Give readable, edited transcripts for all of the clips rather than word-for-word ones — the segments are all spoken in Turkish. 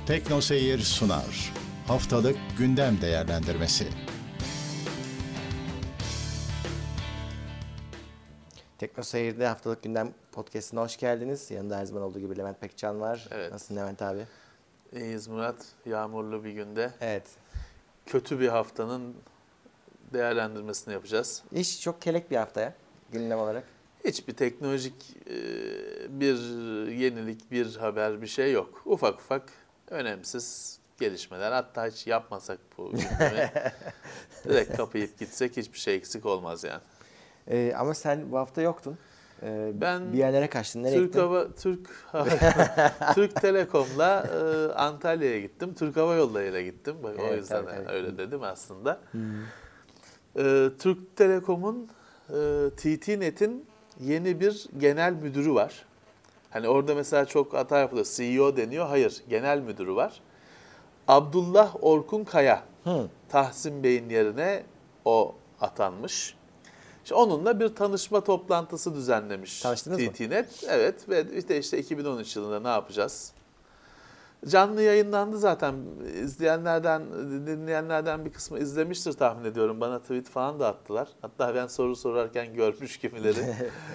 Tekno Seyir sunar. Haftalık gündem değerlendirmesi. Tekno Seyir'de haftalık gündem podcast'ine hoş geldiniz. Yanında her zaman olduğu gibi Levent Pekcan var. Evet. Nasılsın Levent abi? İyiyiz Murat. Yağmurlu bir günde. Evet. Kötü bir haftanın değerlendirmesini yapacağız. İş çok kelek bir haftaya gündem olarak. Hiçbir teknolojik bir yenilik, bir haber, bir şey yok. Ufak ufak önemsiz gelişmeler. Hatta hiç yapmasak bu gündemi. Direkt kapayıp gitsek hiçbir şey eksik olmaz yani. Ama sen bu hafta yoktun. Ben bir yerlere kaçtın. Nereye gittin? Türk Telekom'la Antalya'ya gittim. Türk Hava Yolları'yla gittim. Bak, Evet, o yüzden tabii. öyle dedim aslında. Türk Telekom'un TT-Net'in yeni bir genel müdürü var. Hani orada mesela çok hata yapılıyor. CEO deniyor. Hayır, genel müdürü var. Abdullah Orkun Kaya. Tahsin Bey'in yerine o atanmış. İşte onunla bir tanışma toplantısı düzenlemiş. Tanıştınız mı? TT-Net. Evet ve işte 2013 yılında ne yapacağız? Canlı yayınlandı zaten. İzleyenlerden, dinleyenlerden bir kısmı izlemiştir tahmin ediyorum. Bana tweet falan da attılar. Hatta ben soru sorarken görmüş kimileri.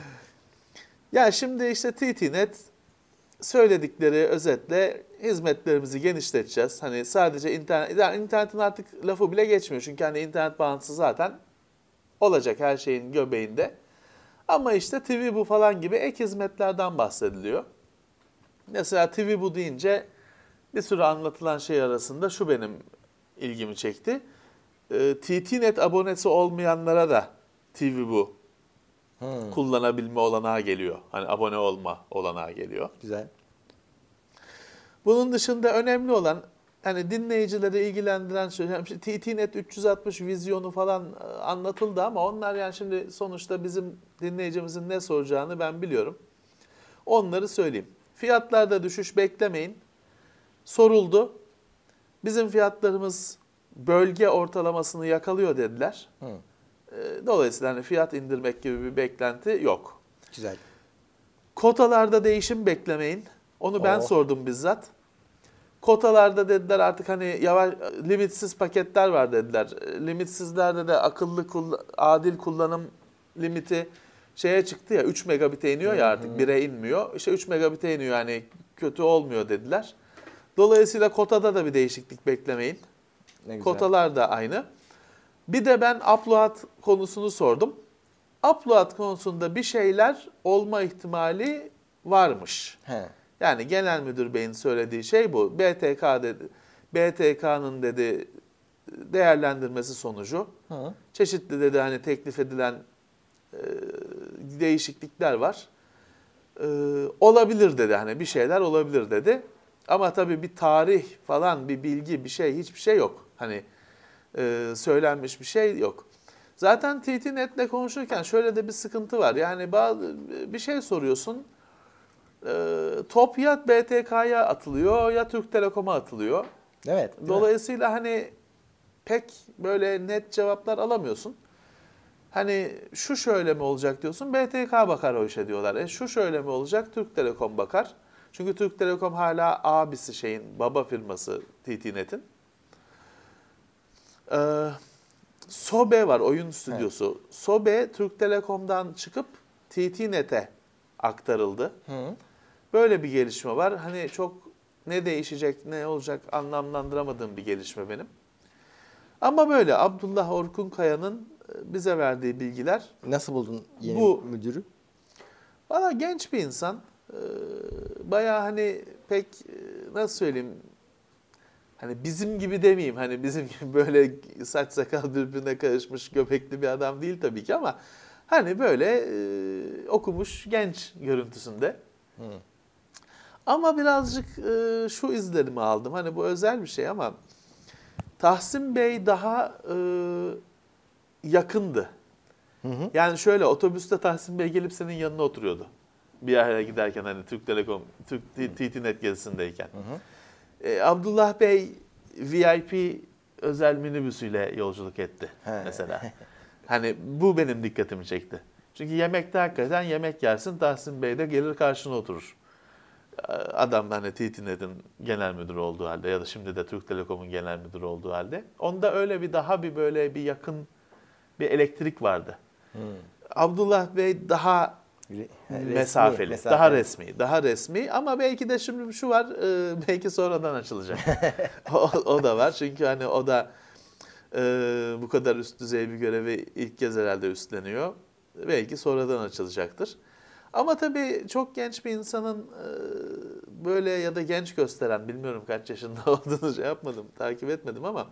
Ya şimdi işte TT-Net söyledikleri özetle hizmetlerimizi genişleteceğiz. Hani sadece internetin artık lafı bile geçmiyor. Çünkü hani internet bağlantısı zaten olacak her şeyin göbeğinde. Ama işte TV bu falan gibi ek hizmetlerden bahsediliyor. Mesela TV bu deyince bir sürü anlatılan şey arasında şu benim ilgimi çekti. TT-Net abonesi olmayanlara da TV bu kullanabilme olanağı geliyor. Hani abone olma olanağı geliyor. Güzel. Bunun dışında önemli olan hani dinleyicileri ilgilendiren şey, TT-Net 360 vizyonu falan anlatıldı ama onlar yani şimdi sonuçta bizim dinleyicimizin ne soracağını ben biliyorum. Onları söyleyeyim. Fiyatlarda düşüş beklemeyin. Soruldu. Bizim fiyatlarımız bölge ortalamasını yakalıyor dediler. Dolayısıyla hani fiyat indirmek gibi bir beklenti yok. Güzel. Kotalarda değişim beklemeyin. Onu ben sordum bizzat. Kotalarda dediler artık hani yavaş limitsiz paketler var dediler. Limitsizlerde de adil kullanım limiti şeye çıktı ya 3 megabit'e iniyor ya artık 1'e inmiyor. İşte 3 megabit'e iniyor yani kötü olmuyor dediler. Dolayısıyla kotada da bir değişiklik beklemeyin. Ne güzel. Kotalar da aynı. Bir de ben upload konusunu sordum. Upload konusunda bir şeyler olma ihtimali varmış. Yani genel müdür beyin söylediği şey bu. BTK'nın dedi değerlendirmesi sonucu çeşitli dedi hani teklif edilen değişiklikler var. Olabilir dedi hani bir şeyler olabilir dedi. Ama tabii bir tarih falan bir bilgi bir şey hiçbir şey yok. Hani söylenmiş bir şey yok. Zaten TT-Net'le konuşurken şöyle de bir sıkıntı var. Yani bir şey soruyorsun. Top ya BTK'ya atılıyor ya Türk Telekom'a atılıyor. Evet. Dolayısıyla hani pek böyle net cevaplar alamıyorsun. Hani şu şöyle mi olacak diyorsun, BTK bakar o işe diyorlar. Şu şöyle mi olacak, Türk Telekom bakar. Çünkü Türk Telekom hala abisi baba firması TT-Net'in. Sobe var, oyun stüdyosu. Evet. Sobe Türk Telekom'dan çıkıp TT-Net'e aktarıldı. Böyle bir gelişme var. Hani çok ne değişecek, ne olacak anlamlandıramadığım bir gelişme benim. Ama böyle Abdullah Orkun Kaya'nın bize verdiği bilgiler. Nasıl buldun yeni müdürü? Valla genç bir insan. Bayağı hani pek nasıl söyleyeyim, hani bizim gibi demeyeyim, hani bizim gibi böyle saç sakal birbirine karışmış göbekli bir adam değil tabii ki ama hani böyle okumuş genç görüntüsünde. Ama birazcık şu izlenimi aldım, hani bu özel bir şey ama Tahsin Bey daha yakındı. Yani şöyle otobüste Tahsin Bey gelip senin yanına oturuyordu. Bir yere giderken hani Türk Telekom, TT-Net gezisindeyken. Abdullah Bey VIP özel minibüsüyle yolculuk etti mesela. Hani bu benim dikkatimi çekti. Çünkü yemekte hakikaten yemek yersin, Tahsin Bey de gelir karşına oturur. Adam hani TT.net'in genel müdürü olduğu halde ya da şimdi de Türk Telekom'un genel müdürü olduğu halde. Onda öyle bir daha bir böyle bir yakın bir elektrik vardı. Abdullah Bey daha mesafeli, daha resmi ama belki de şimdi şu var, belki sonradan açılacak. o da var çünkü hani o da bu kadar üst düzey bir görevi ilk kez herhalde üstleniyor. Belki sonradan açılacaktır. Ama tabii çok genç bir insanın böyle ya da genç gösteren, bilmiyorum kaç yaşında olduğunu yapmadım, takip etmedim ama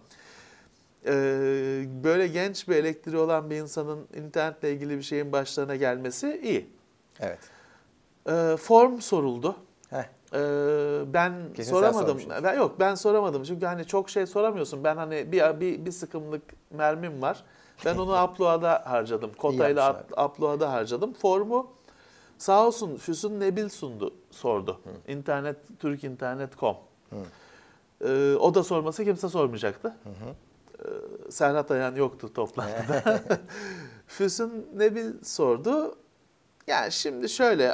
böyle genç bir elektriği olan bir insanın internetle ilgili bir şeyin başlarına gelmesi iyi. Evet. Form soruldu. Heh. Ben Kesin soramadım. Ben soramadım çünkü hani çok şey soramıyorsun. Ben hani bir sıkımlık mermim var. Ben onu Upload'a harcadım. Kotayla Upload'a harcadım. Formu sağ olsun Füsun Nebil sordu. Türkinternet.com. O da sorması kimse sormayacaktı. Serhat Ayan yoktu toplantıda. Füsun Nebil sordu. Yani şimdi şöyle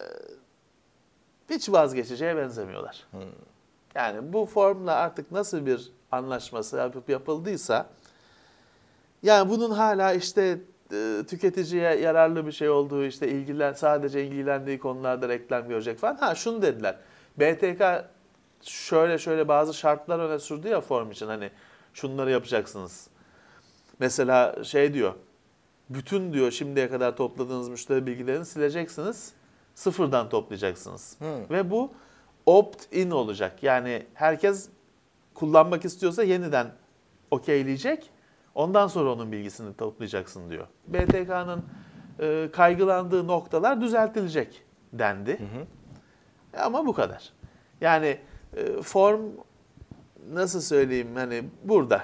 hiç vazgeçeceğe benzemiyorlar. Yani bu formla artık nasıl bir anlaşması yapıldıysa yani bunun hala işte tüketiciye yararlı bir şey olduğu, işte sadece ilgilendiği konularda reklam görecek falan. Ha şunu dediler. BTK şöyle bazı şartlar öne sürdü ya form için, hani şunları yapacaksınız. Mesela şey diyor. Bütün diyor şimdiye kadar topladığınız müşteri bilgilerini sileceksiniz. Sıfırdan toplayacaksınız. Ve bu opt-in olacak. Yani herkes kullanmak istiyorsa yeniden okeyleyecek. Ondan sonra onun bilgisini toplayacaksın diyor. BTK'nın kaygılandığı noktalar düzeltilecek dendi. Ama bu kadar. Yani form nasıl söyleyeyim, hani burada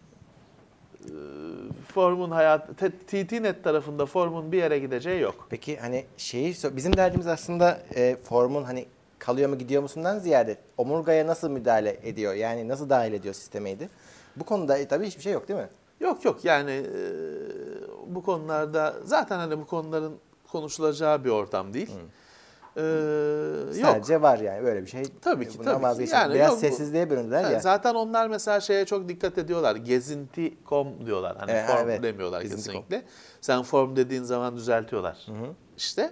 formun hayatı TT.net tarafında formun bir yere gideceği yok. Peki hani bizim derdimiz aslında formun hani kalıyor mu gidiyor musundan ziyade omurgaya nasıl müdahale ediyor? Yani nasıl dahil ediyor sistemeydi? Bu konuda tabii hiçbir şey yok değil mi? Yok yani bu konularda zaten hani bu konuların konuşulacağı bir ortam değil. Sadece yok. Var yani böyle bir şey. Tabii ki. Yani biraz yok, sessizliğe büründüler ya. Zaten onlar mesela şeye çok dikkat ediyorlar. Gezinti.com diyorlar. Hani form evet, demiyorlar kesinlikle. Sen form dediğin zaman düzeltiyorlar. İşte.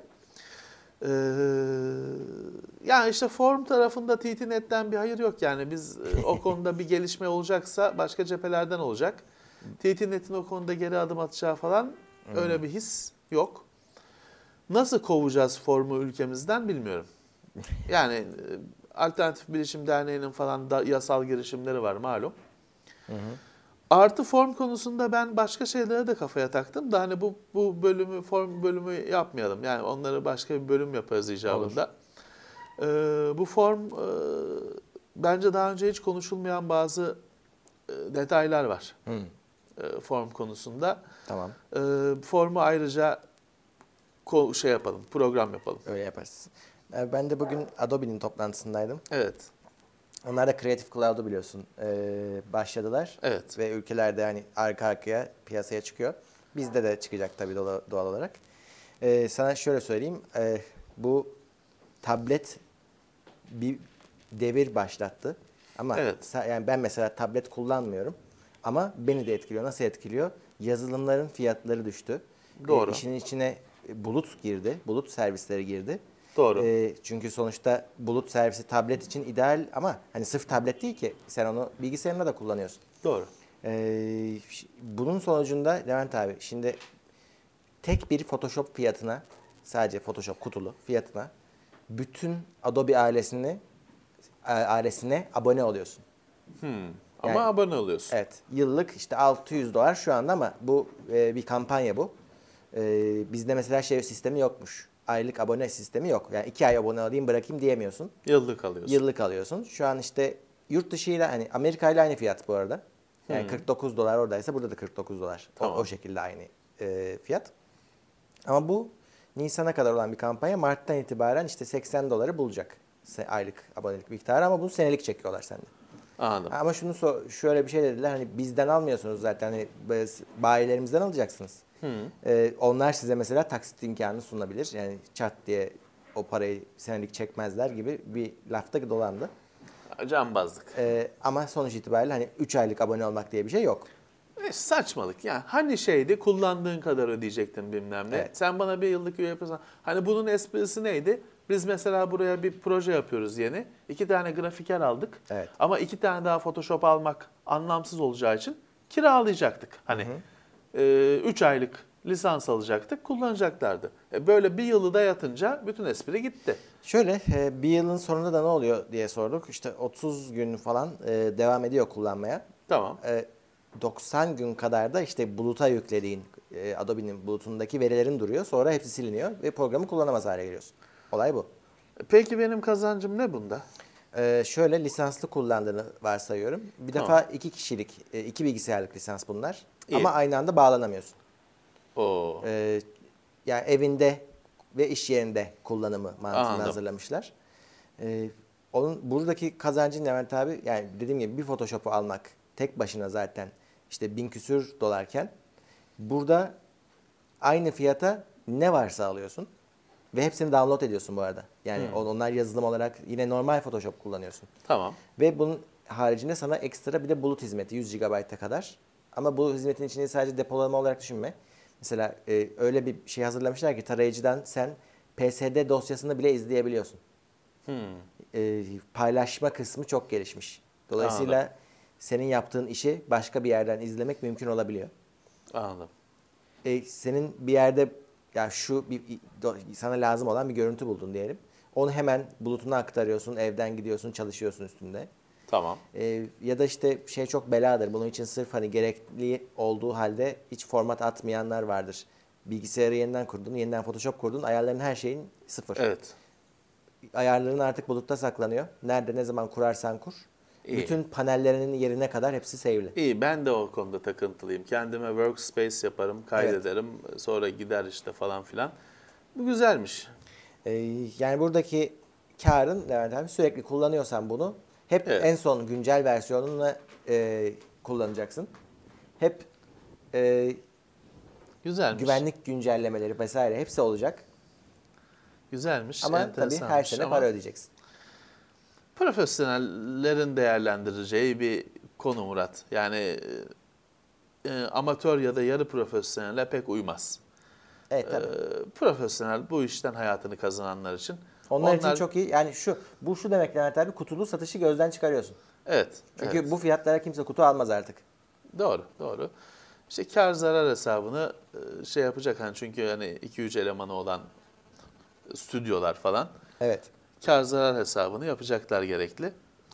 Yani işte form tarafında TT.net'ten bir hayır yok yani. Biz o konuda bir gelişme olacaksa başka cephelerden olacak. TT.net'in o konuda geri adım atacağı falan öyle bir his yok. Nasıl kovacağız formu ülkemizden bilmiyorum. Yani Alternatif Bilişim Derneği'nin falan da yasal girişimleri var malum. Artı form konusunda ben başka şeylere de kafaya taktım da hani bu form bölümü yapmayalım. Yani onları başka bir bölüm yaparız icabında. Bu form bence daha önce hiç konuşulmayan bazı detaylar var. Form konusunda. Tamam. Formu ayrıca program yapalım. Öyle yaparız. Ben de bugün Adobe'nin toplantısındaydım. Evet. Onlar da Creative Cloud'u biliyorsun başladılar. Evet. Ve ülkelerde hani arka arkaya piyasaya çıkıyor. Bizde de çıkacak tabii doğal olarak. Sana şöyle söyleyeyim. Bu tablet bir devir başlattı. Ama yani ben mesela tablet kullanmıyorum. Ama beni de etkiliyor. Nasıl etkiliyor? Yazılımların fiyatları düştü. Doğru. İşin içine bulut girdi. Bulut servisleri girdi. Doğru. Çünkü sonuçta bulut servisi tablet için ideal ama hani sırf tablet değil ki. Sen onu bilgisayarında da kullanıyorsun. Doğru. Bunun sonucunda Levent abi şimdi tek bir Photoshop fiyatına, sadece Photoshop kutulu fiyatına bütün Adobe ailesine abone oluyorsun. Ama abone oluyorsun. Evet. Yıllık işte $600 şu anda ama bu bir kampanya bu. Bizde mesela sistemi yokmuş. Aylık abone sistemi yok. Yani 2 ay abone alayım bırakayım diyemiyorsun. Yıllık alıyorsun. Yıllık alıyorsun. Şu an işte yurt dışıyla hani Amerika ile aynı fiyat bu arada. Yani $49 oradaysa burada da $49. Tamam. O şekilde aynı fiyat. Ama bu Nisan'a kadar olan bir kampanya. Mart'tan itibaren işte $80 bulacak aylık abonelik miktarı ama bunu senelik çekiyorlar sende. Anladım. Ama şöyle bir şey dediler, hani bizden almıyorsunuz zaten, hani bayilerimizden alacaksınız. Onlar size mesela taksit imkanı sunabilir. Yani çat diye o parayı senelik çekmezler gibi bir lafta dolandı. Cambazlık. Ama sonuç itibariyle hani 3 aylık abone olmak diye bir şey yok. Saçmalık yani. Hani şeydi kullandığın kadar ödeyecektin bilmem ne. Evet. Sen bana bir yıllık üye yapıyorsan. Hani bunun esprisi neydi? Biz mesela buraya bir proje yapıyoruz yeni. 2 tane grafiker aldık. Evet. Ama 2 tane daha Photoshop almak anlamsız olacağı için kiralayacaktık. Hani 3 aylık lisans alacaktık, kullanacaklardı. Böyle bir yılı da yatınca bütün espri gitti. Şöyle bir yılın sonunda da ne oluyor diye sorduk. İşte 30 gün falan devam ediyor kullanmaya. Tamam. 90 gün kadar da işte buluta yüklediğin Adobe'nin bulutundaki verilerin duruyor. Sonra hepsi siliniyor ve programı kullanamaz hale geliyorsun. Olay bu. Peki benim kazancım ne bunda? Şöyle lisanslı kullandığını varsayıyorum. Bir Tamam. defa 2 kişilik, 2 bilgisayarlık lisans bunlar. İyi. Ama aynı anda bağlanamıyorsun. Oo. Yani evinde ve iş yerinde kullanımı mantığını Anladım. hazırlamışlar. Onun buradaki kazancın Levent abi, yani dediğim gibi bir Photoshop'u almak tek başına zaten işte 1000 küsür dolarken burada aynı fiyata ne varsa alıyorsun ve hepsini download ediyorsun bu arada. Yani onlar yazılım olarak yine normal Photoshop kullanıyorsun. Tamam. Ve bunun haricinde sana ekstra bir de bulut hizmeti 100 GB'a kadar. Ama bu hizmetin içini sadece depolama olarak düşünme. Mesela öyle bir şey hazırlamışlar ki tarayıcıdan sen PSD dosyasını bile izleyebiliyorsun. Paylaşma kısmı çok gelişmiş. Dolayısıyla Anladım. senin yaptığın işi başka bir yerden izlemek mümkün olabiliyor. Anladım. Senin bir yerde ya sana lazım olan bir görüntü buldun diyelim. Onu hemen bulutuna aktarıyorsun, evden gidiyorsun, çalışıyorsun üstünde. Tamam. Ya da işte şey çok beladır. Bunun için sırf hani gerekli olduğu halde hiç format atmayanlar vardır. Bilgisayarı yeniden kurdun, yeniden Photoshop kurdun, ayarların her şeyin sıfır. Evet. Ayarların artık bulutta saklanıyor. Nerede ne zaman kurarsan kur. İyi. Bütün panellerinin yerine kadar hepsi save'li. İyi, ben de o konuda takıntılıyım. Kendime workspace yaparım, kaydederim. Sonra gider işte falan filan. Bu güzelmiş. Yani buradaki karın Levent abi, sürekli kullanıyorsan bunu hep Evet. en son güncel versiyonunu kullanacaksın. Hep Güzelmiş. güvenlik güncellemeleri vesaire hepsi olacak. Güzelmiş. Ama tabii her enteresanmış sene ama para ödeyeceksin. profesyonellerin değerlendireceği bir konu Murat. Yani amatör ya da yarı profesyonele pek uymaz. Evet tabii. Profesyonel bu işten hayatını kazananlar için. Onlar için çok iyi. Yani şu demek Levent abi, kutulu satışı gözden çıkarıyorsun. Evet. Çünkü evet. bu fiyatlara kimse kutu almaz artık. Doğru. İşte kar zarar hesabını şey yapacak hani, çünkü hani 2-3 elemanı olan stüdyolar falan Evet. kar zarar hesabını yapacaklar gerekli.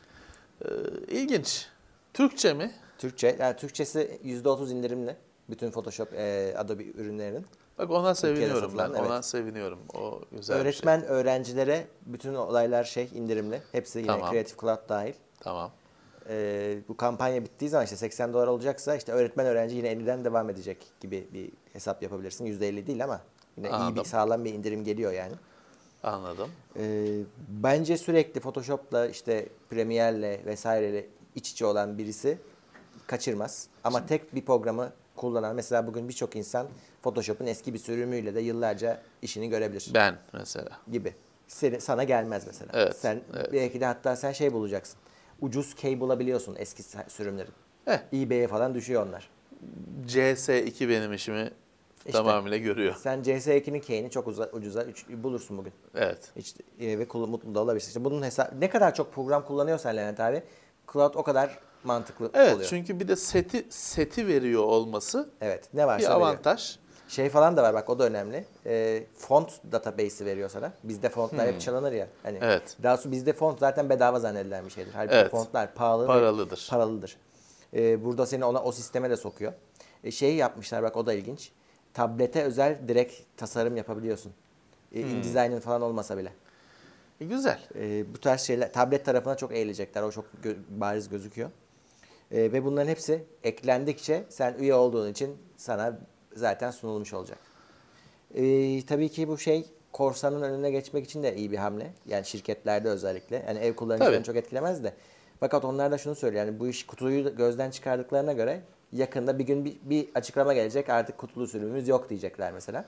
İlginç. Türkçe mi? Türkçe. Yani Türkçesi %30 indirimli. Bütün Photoshop, Adobe ürünlerinin. Bak ona Türkiye'de seviniyorum ben. satılan, Ona evet. seviniyorum. O güzel Öğretmen, öğrencilere bütün olaylar indirimli. Hepsi yine Tamam. Creative Cloud dahil. bir şey. Tamam. Bu kampanya bittiği zaman işte 80 dolar olacaksa işte öğretmen öğrenci yine 50'den devam edecek gibi bir hesap yapabilirsin. %50 değil ama yine iyi Anladım. bir sağlam bir indirim geliyor yani. Anladım. Bence sürekli Photoshop'la işte Premiere'le vesaireyle iç içe olan birisi kaçırmaz. Ama tek bir programı kullanan, mesela bugün birçok insan Photoshop'un eski bir sürümüyle de yıllarca işini görebilir Ben mesela. gibi. Sana gelmez mesela. Evet, Sen evet. belki de hatta sen şey bulacaksın. Ucuz key bulabiliyorsun eski sürümlerin. eBay'e falan düşüyor onlar. CS2 benim işimi tamamıyla görüyor. Sen CS2'nin key'ini çok ucuza bulursun bugün. Evet. Hiç, ve mutlu da olabilirsin. İşte bunun ne kadar çok program kullanıyorsan Levent abi, Cloud o kadar mantıklı Evet, oluyor. çünkü bir de seti veriyor olması Evet, ne varsa bir veriyor. avantaj. Şey falan da var bak, o da önemli. Font database'i veriyor sana. Bizde fontlar hep çalınır ya. Hani Evet. daha sonra bizde font zaten bedava zannedilen bir şeydir. Halbuki Evet. fontlar pahalı Paralıdır. ve paralıdır. Burada seni o sisteme de sokuyor. Şeyi yapmışlar bak, o da ilginç. Tablete özel direkt tasarım yapabiliyorsun. InDesign'ın falan olmasa bile. Güzel. Bu tarz şeyler tablet tarafına çok eğilecekler. O çok bariz gözüküyor. Ve bunların hepsi eklendikçe sen üye olduğun için sana zaten sunulmuş olacak. Tabii ki bu korsanın önüne geçmek için de iyi bir hamle. Yani şirketlerde özellikle. Yani ev kullanıcılarını Tabii. çok etkilemez de. Fakat onlar da şunu söylüyor. Yani bu iş, kutuyu gözden çıkardıklarına göre yakında bir gün bir açıklama gelecek. Artık kutulu sürümümüz yok diyecekler mesela.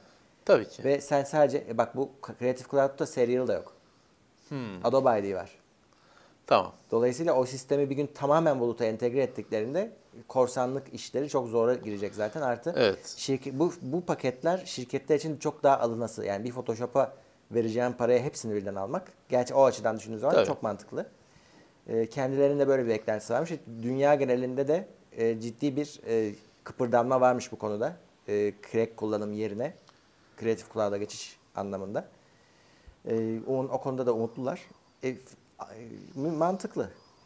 Tabii ki. Ve sen sadece bak bu Creative Cloud'da Serial da yok. Adobe ID var. Tamam. Dolayısıyla o sistemi bir gün tamamen buluta entegre ettiklerinde korsanlık işleri çok zora girecek zaten. Artı Evet. bu paketler şirketler için çok daha alınası. Yani bir Photoshop'a vereceğin paraya hepsini birden almak. Gerçi o açıdan düşündüğünüz zaman Tabii. çok mantıklı. Kendilerinde böyle bir beklentisi varmış. Dünya genelinde de ciddi bir kıpırdanma varmış bu konuda. Crack kullanım yerine Creative Cloud'a geçiş anlamında. O konuda da umutlular. Mantıklı.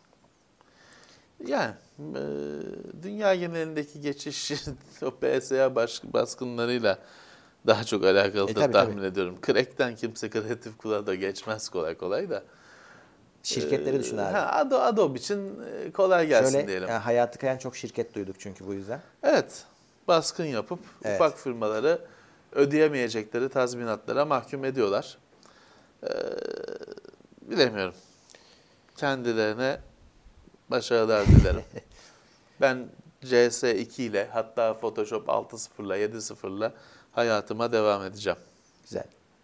Yani dünya genelindeki geçiş o PSA baskınlarıyla daha çok alakalıdır Tabii, tahmin tabii. ediyorum. Crack'ten kimse Creative Cloud'a geçmez kolay kolay da. Şirketleri düşün abi. Adobe için kolay gelsin Şöyle diyelim. yani hayatı kayan çok şirket duyduk çünkü bu yüzden. Evet, baskın yapıp Evet. ufak firmaları ödeyemeyecekleri tazminatlara mahkum ediyorlar. Bilemiyorum. Kendilerine başarılar dilerim. Ben CS2 ile hatta Photoshop 6.0'la 7.0'la hayatıma devam edeceğim. Güzel.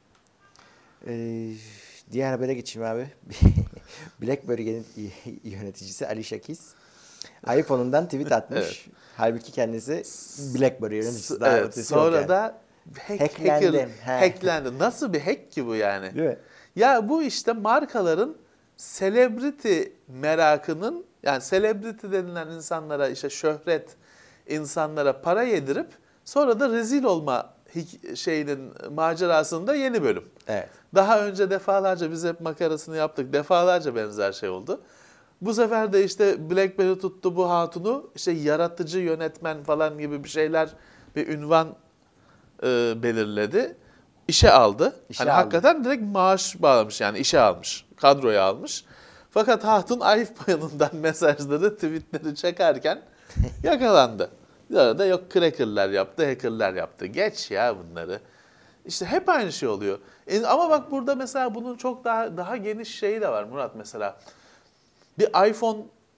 Diğer habere geçeyim abi. BlackBerry'nin yöneticisi Ali Şakiz iPhone'undan tweet atmış. Evet. Halbuki kendisi BlackBerry yöneticisi. Daha Evet, ötesi yok sonra yani. da Hacklendi. hacklendi. Nasıl bir hack ki bu yani? Değil mi? Ya bu işte markaların celebrity merakının, yani celebrity denilen insanlara, işte şöhret insanlara para yedirip sonra da rezil olma macerasında yeni bölüm. Evet. Daha önce defalarca biz hep makarasını yaptık. Defalarca benzer şey oldu. Bu sefer de işte BlackBerry tuttu bu hatunu, işte yaratıcı yönetmen falan gibi bir şeyler, bir ünvan belirledi. İşe aldı. İşe hani aldı. hakikaten direkt maaş bağlamış, yani işe almış. Kadroya almış. Fakat hatun iPhone'undan mesajları, tweetleri çekerken yakalandı. Bir arada yok cracker'lar yaptı, hacker'lar yaptı. Geç ya bunları. İşte hep aynı şey oluyor. Ama bak burada mesela bunun çok daha geniş şeyi de var Murat mesela. Bir iPhone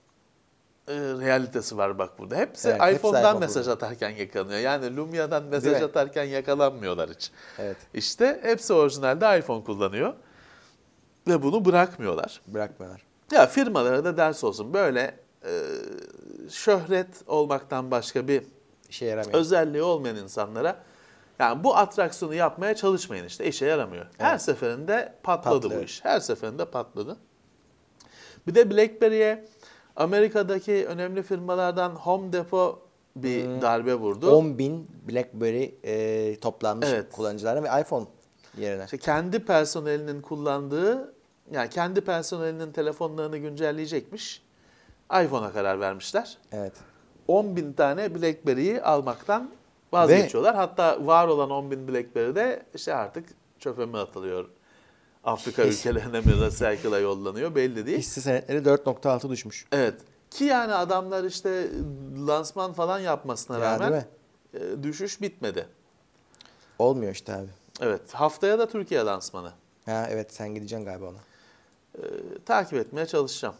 realitesi var bak burada. Hepsi Evet, hepsi iPhone'dan iPhone mesaj burada. atarken yakalanıyor. Yani Lumia'dan Değil mesaj mi? atarken yakalanmıyorlar hiç. Evet. İşte hepsi orijinalde iPhone kullanıyor. Ve bunu bırakmıyorlar. Bırakmıyorlar. Ya firmalara da ders olsun. Böyle şöhret olmaktan başka bir İşe yaramıyor. özelliği olmayan insanlara, yani bu atraksiyonu yapmaya çalışmayın işte. İşe yaramıyor. Her Evet. seferinde patladı Patlıyor. bu iş. Her seferinde patladı. Bir de BlackBerry'e Amerika'daki önemli firmalardan Home Depot bir darbe vurdu. 10.000 BlackBerry toplanmış Evet. kullanıcılarına ve iPhone yerine. İşte kendi personelinin kullandığı, yani kendi personelinin telefonlarını güncelleyecekmiş. iPhone'a karar vermişler. Evet. 10.000 tane BlackBerry'yi almaktan vazgeçiyorlar. Hatta var olan 10.000 BlackBerry de işte artık çöpe mi atılıyor? Afrika ülkelerine mi recycle'a yollanıyor belli değil. Hisse senetleri 4.6 düşmüş. Evet. Ki yani adamlar işte lansman falan yapmasına Ya, rağmen değil düşüş bitmedi. Olmuyor işte abi. Evet. Haftaya da Türkiye lansmanı. Ha evet, sen gideceksin galiba ona. Takip etmeye çalışacağım.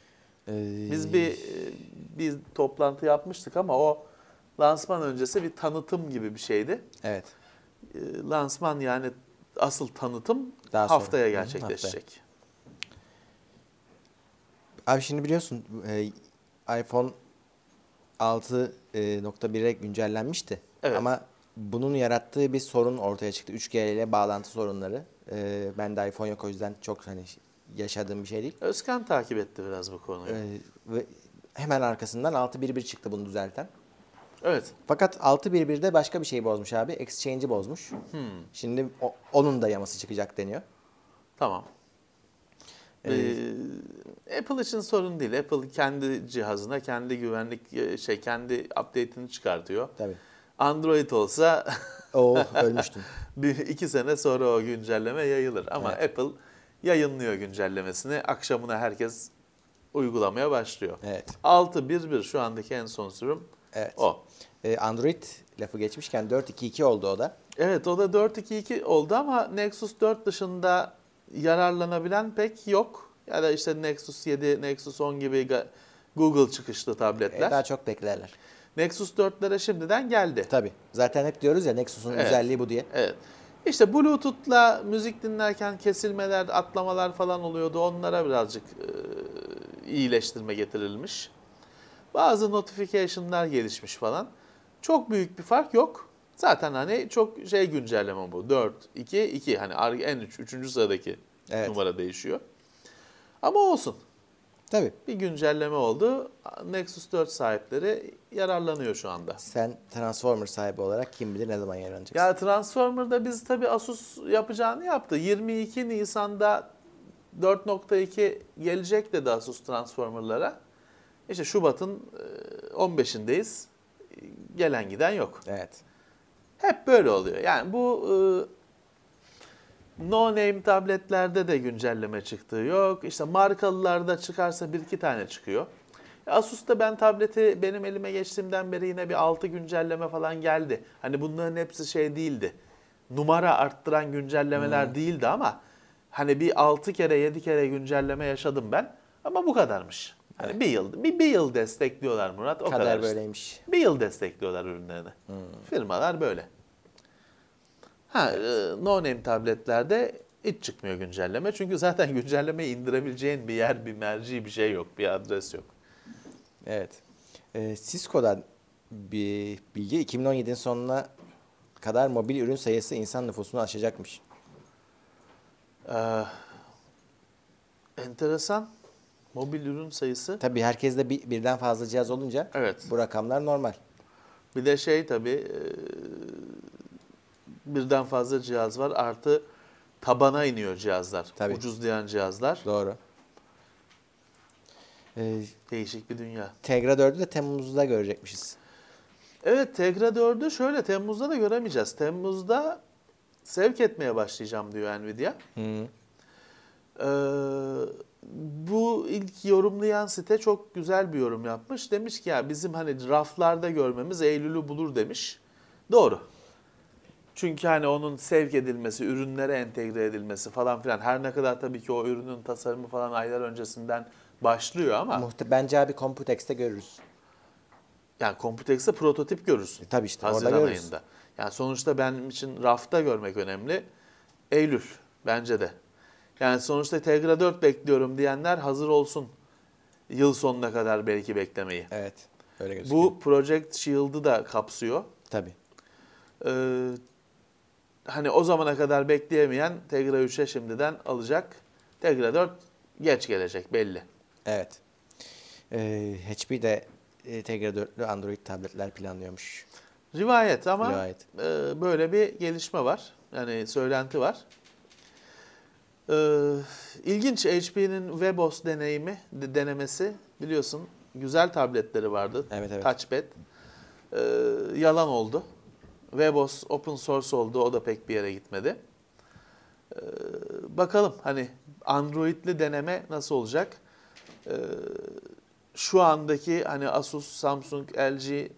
Biz bir toplantı yapmıştık ama o lansman öncesi bir tanıtım gibi bir şeydi. Evet. Lansman, yani asıl tanıtım Daha sonra. haftaya Hı, gerçekleşecek. Abi şimdi biliyorsun iPhone 6.1'e güncellenmişti. Evet. Ama bunun yarattığı bir sorun ortaya çıktı. 3G ile bağlantı sorunları. Ben de iPhone yok, o yüzden çok yaşadığım bir şey değil. Özkan takip etti biraz bu konuyu. Ve hemen arkasından 6.1.1 çıktı bunu düzelten. Evet. Fakat 6.1.1'de başka bir şey bozmuş abi. Exchange'i bozmuş. Şimdi onun da yaması çıkacak deniyor. Tamam. Apple için sorun değil. Apple kendi cihazına kendi güvenlik kendi update'ini çıkartıyor. Tabii. Android olsa Ölmüştüm. 2 sene sonra o güncelleme yayılır. Ama Evet. Apple yayınlıyor güncellemesini. Akşamına herkes uygulamaya başlıyor. Evet. 6.1.1 şu andaki en son sürüm Evet. o. Android lafı geçmişken 4.2.2 oldu o da. Evet, o da 4.2.2 oldu ama Nexus 4 dışında yararlanabilen pek yok. Ya da işte Nexus 7, Nexus 10 gibi Google çıkışlı tabletler. Daha çok beklerler. Nexus 4'lere şimdiden geldi. Tabii. Zaten hep diyoruz ya Nexus'un Evet. özelliği bu diye. Evet. İşte Bluetooth'la müzik dinlerken kesilmeler, atlamalar falan oluyordu. Onlara birazcık iyileştirme getirilmiş. Bazı notification'lar gelişmiş falan. Çok büyük bir fark yok. Zaten hani çok güncelleme bu. 4, 2, 2. Hani en 3. sıradaki Evet. numara değişiyor. Ama olsun. Tabii. Bir güncelleme oldu. Nexus 4 sahipleri yararlanıyor şu anda. Sen Transformer sahibi olarak kim bilir ne zaman yararlanacaksın? Ya Transformer'da biz tabii Asus yapacağını yaptı. 22 Nisan'da 4.2 gelecek dedi Asus Transformer'lara. İşte Şubat'ın 15'indeyiz. Gelen giden yok. Evet. Hep böyle oluyor. Yani bu no name tabletlerde de güncelleme çıktığı yok. İşte markalılarda çıkarsa bir iki tane çıkıyor. Asus'ta ben tableti benim elime geçtiğimden beri yine bir 6 güncelleme falan geldi. Hani bunların hepsi değildi. Numara arttıran güncellemeler değildi ama hani bir 6 kere 7 kere güncelleme yaşadım ben. Ama bu kadarmış. Hani bir yıl destekliyorlar Murat. O kadar işte. Böyleymiş. Bir yıl destekliyorlar ürünlerini. Firmalar böyle. No name tabletlerde hiç çıkmıyor güncelleme. Çünkü zaten güncellemeyi indirebileceğin bir yer, bir merci, bir şey yok, bir adres yok. Evet. Cisco'dan bir bilgi 2017'nin sonuna kadar mobil ürün sayısı insan nüfusunu aşacakmış. Enteresan. Mobil ürün sayısı. Tabii herkeste birden fazla cihaz olunca Evet. bu rakamlar normal. Bir de tabii birden fazla cihaz var. Artı tabana iniyor cihazlar. Tabii. Ucuzlayan cihazlar. Doğru. Değişik bir dünya. Tegra 4'ü de Temmuz'da görecekmişiz. Evet, Tegra 4'ü şöyle Temmuz'da da göremeyeceğiz. Temmuz'da sevk etmeye başlayacağım diyor Nvidia. Bu ilk yorumlayan site çok güzel bir yorum yapmış. Demiş ki ya bizim hani raflarda görmemiz Eylül'ü bulur demiş. Doğru. Çünkü hani onun sevk edilmesi, ürünlere entegre edilmesi falan filan her ne kadar tabii ki o ürünün tasarımı falan aylar öncesinden başlıyor ama Bence abi Computex'te görürüz. yani Computex'te prototip görürsün. Tabii işte Haziran orada görürüz. ayında. Yani sonuçta benim için rafta görmek önemli. Eylül bence de. Yani sonuçta Tegra 4 bekliyorum diyenler hazır olsun. Yıl sonuna kadar belki beklemeyi. Evet. Öyle gözüküyor. Bu Project Shield'ı da kapsıyor. Tabii. Hani o zamana kadar bekleyemeyen Tegra 3'e şimdiden alacak. Tegra 4 geç gelecek belli. Evet. HP de Tegra 4'lü Android tabletler planlıyormuş. Rivayet ama Rivayet. böyle bir gelişme var. Yani söylenti var. İlginç HP'nin WebOS denemesi biliyorsun güzel tabletleri vardı. Evet. Touchpad. Yalan oldu. WebOS open source oldu. O da pek bir yere gitmedi. Bakalım hani Android'li deneme nasıl olacak? Şu andaki hani Asus, Samsung, LG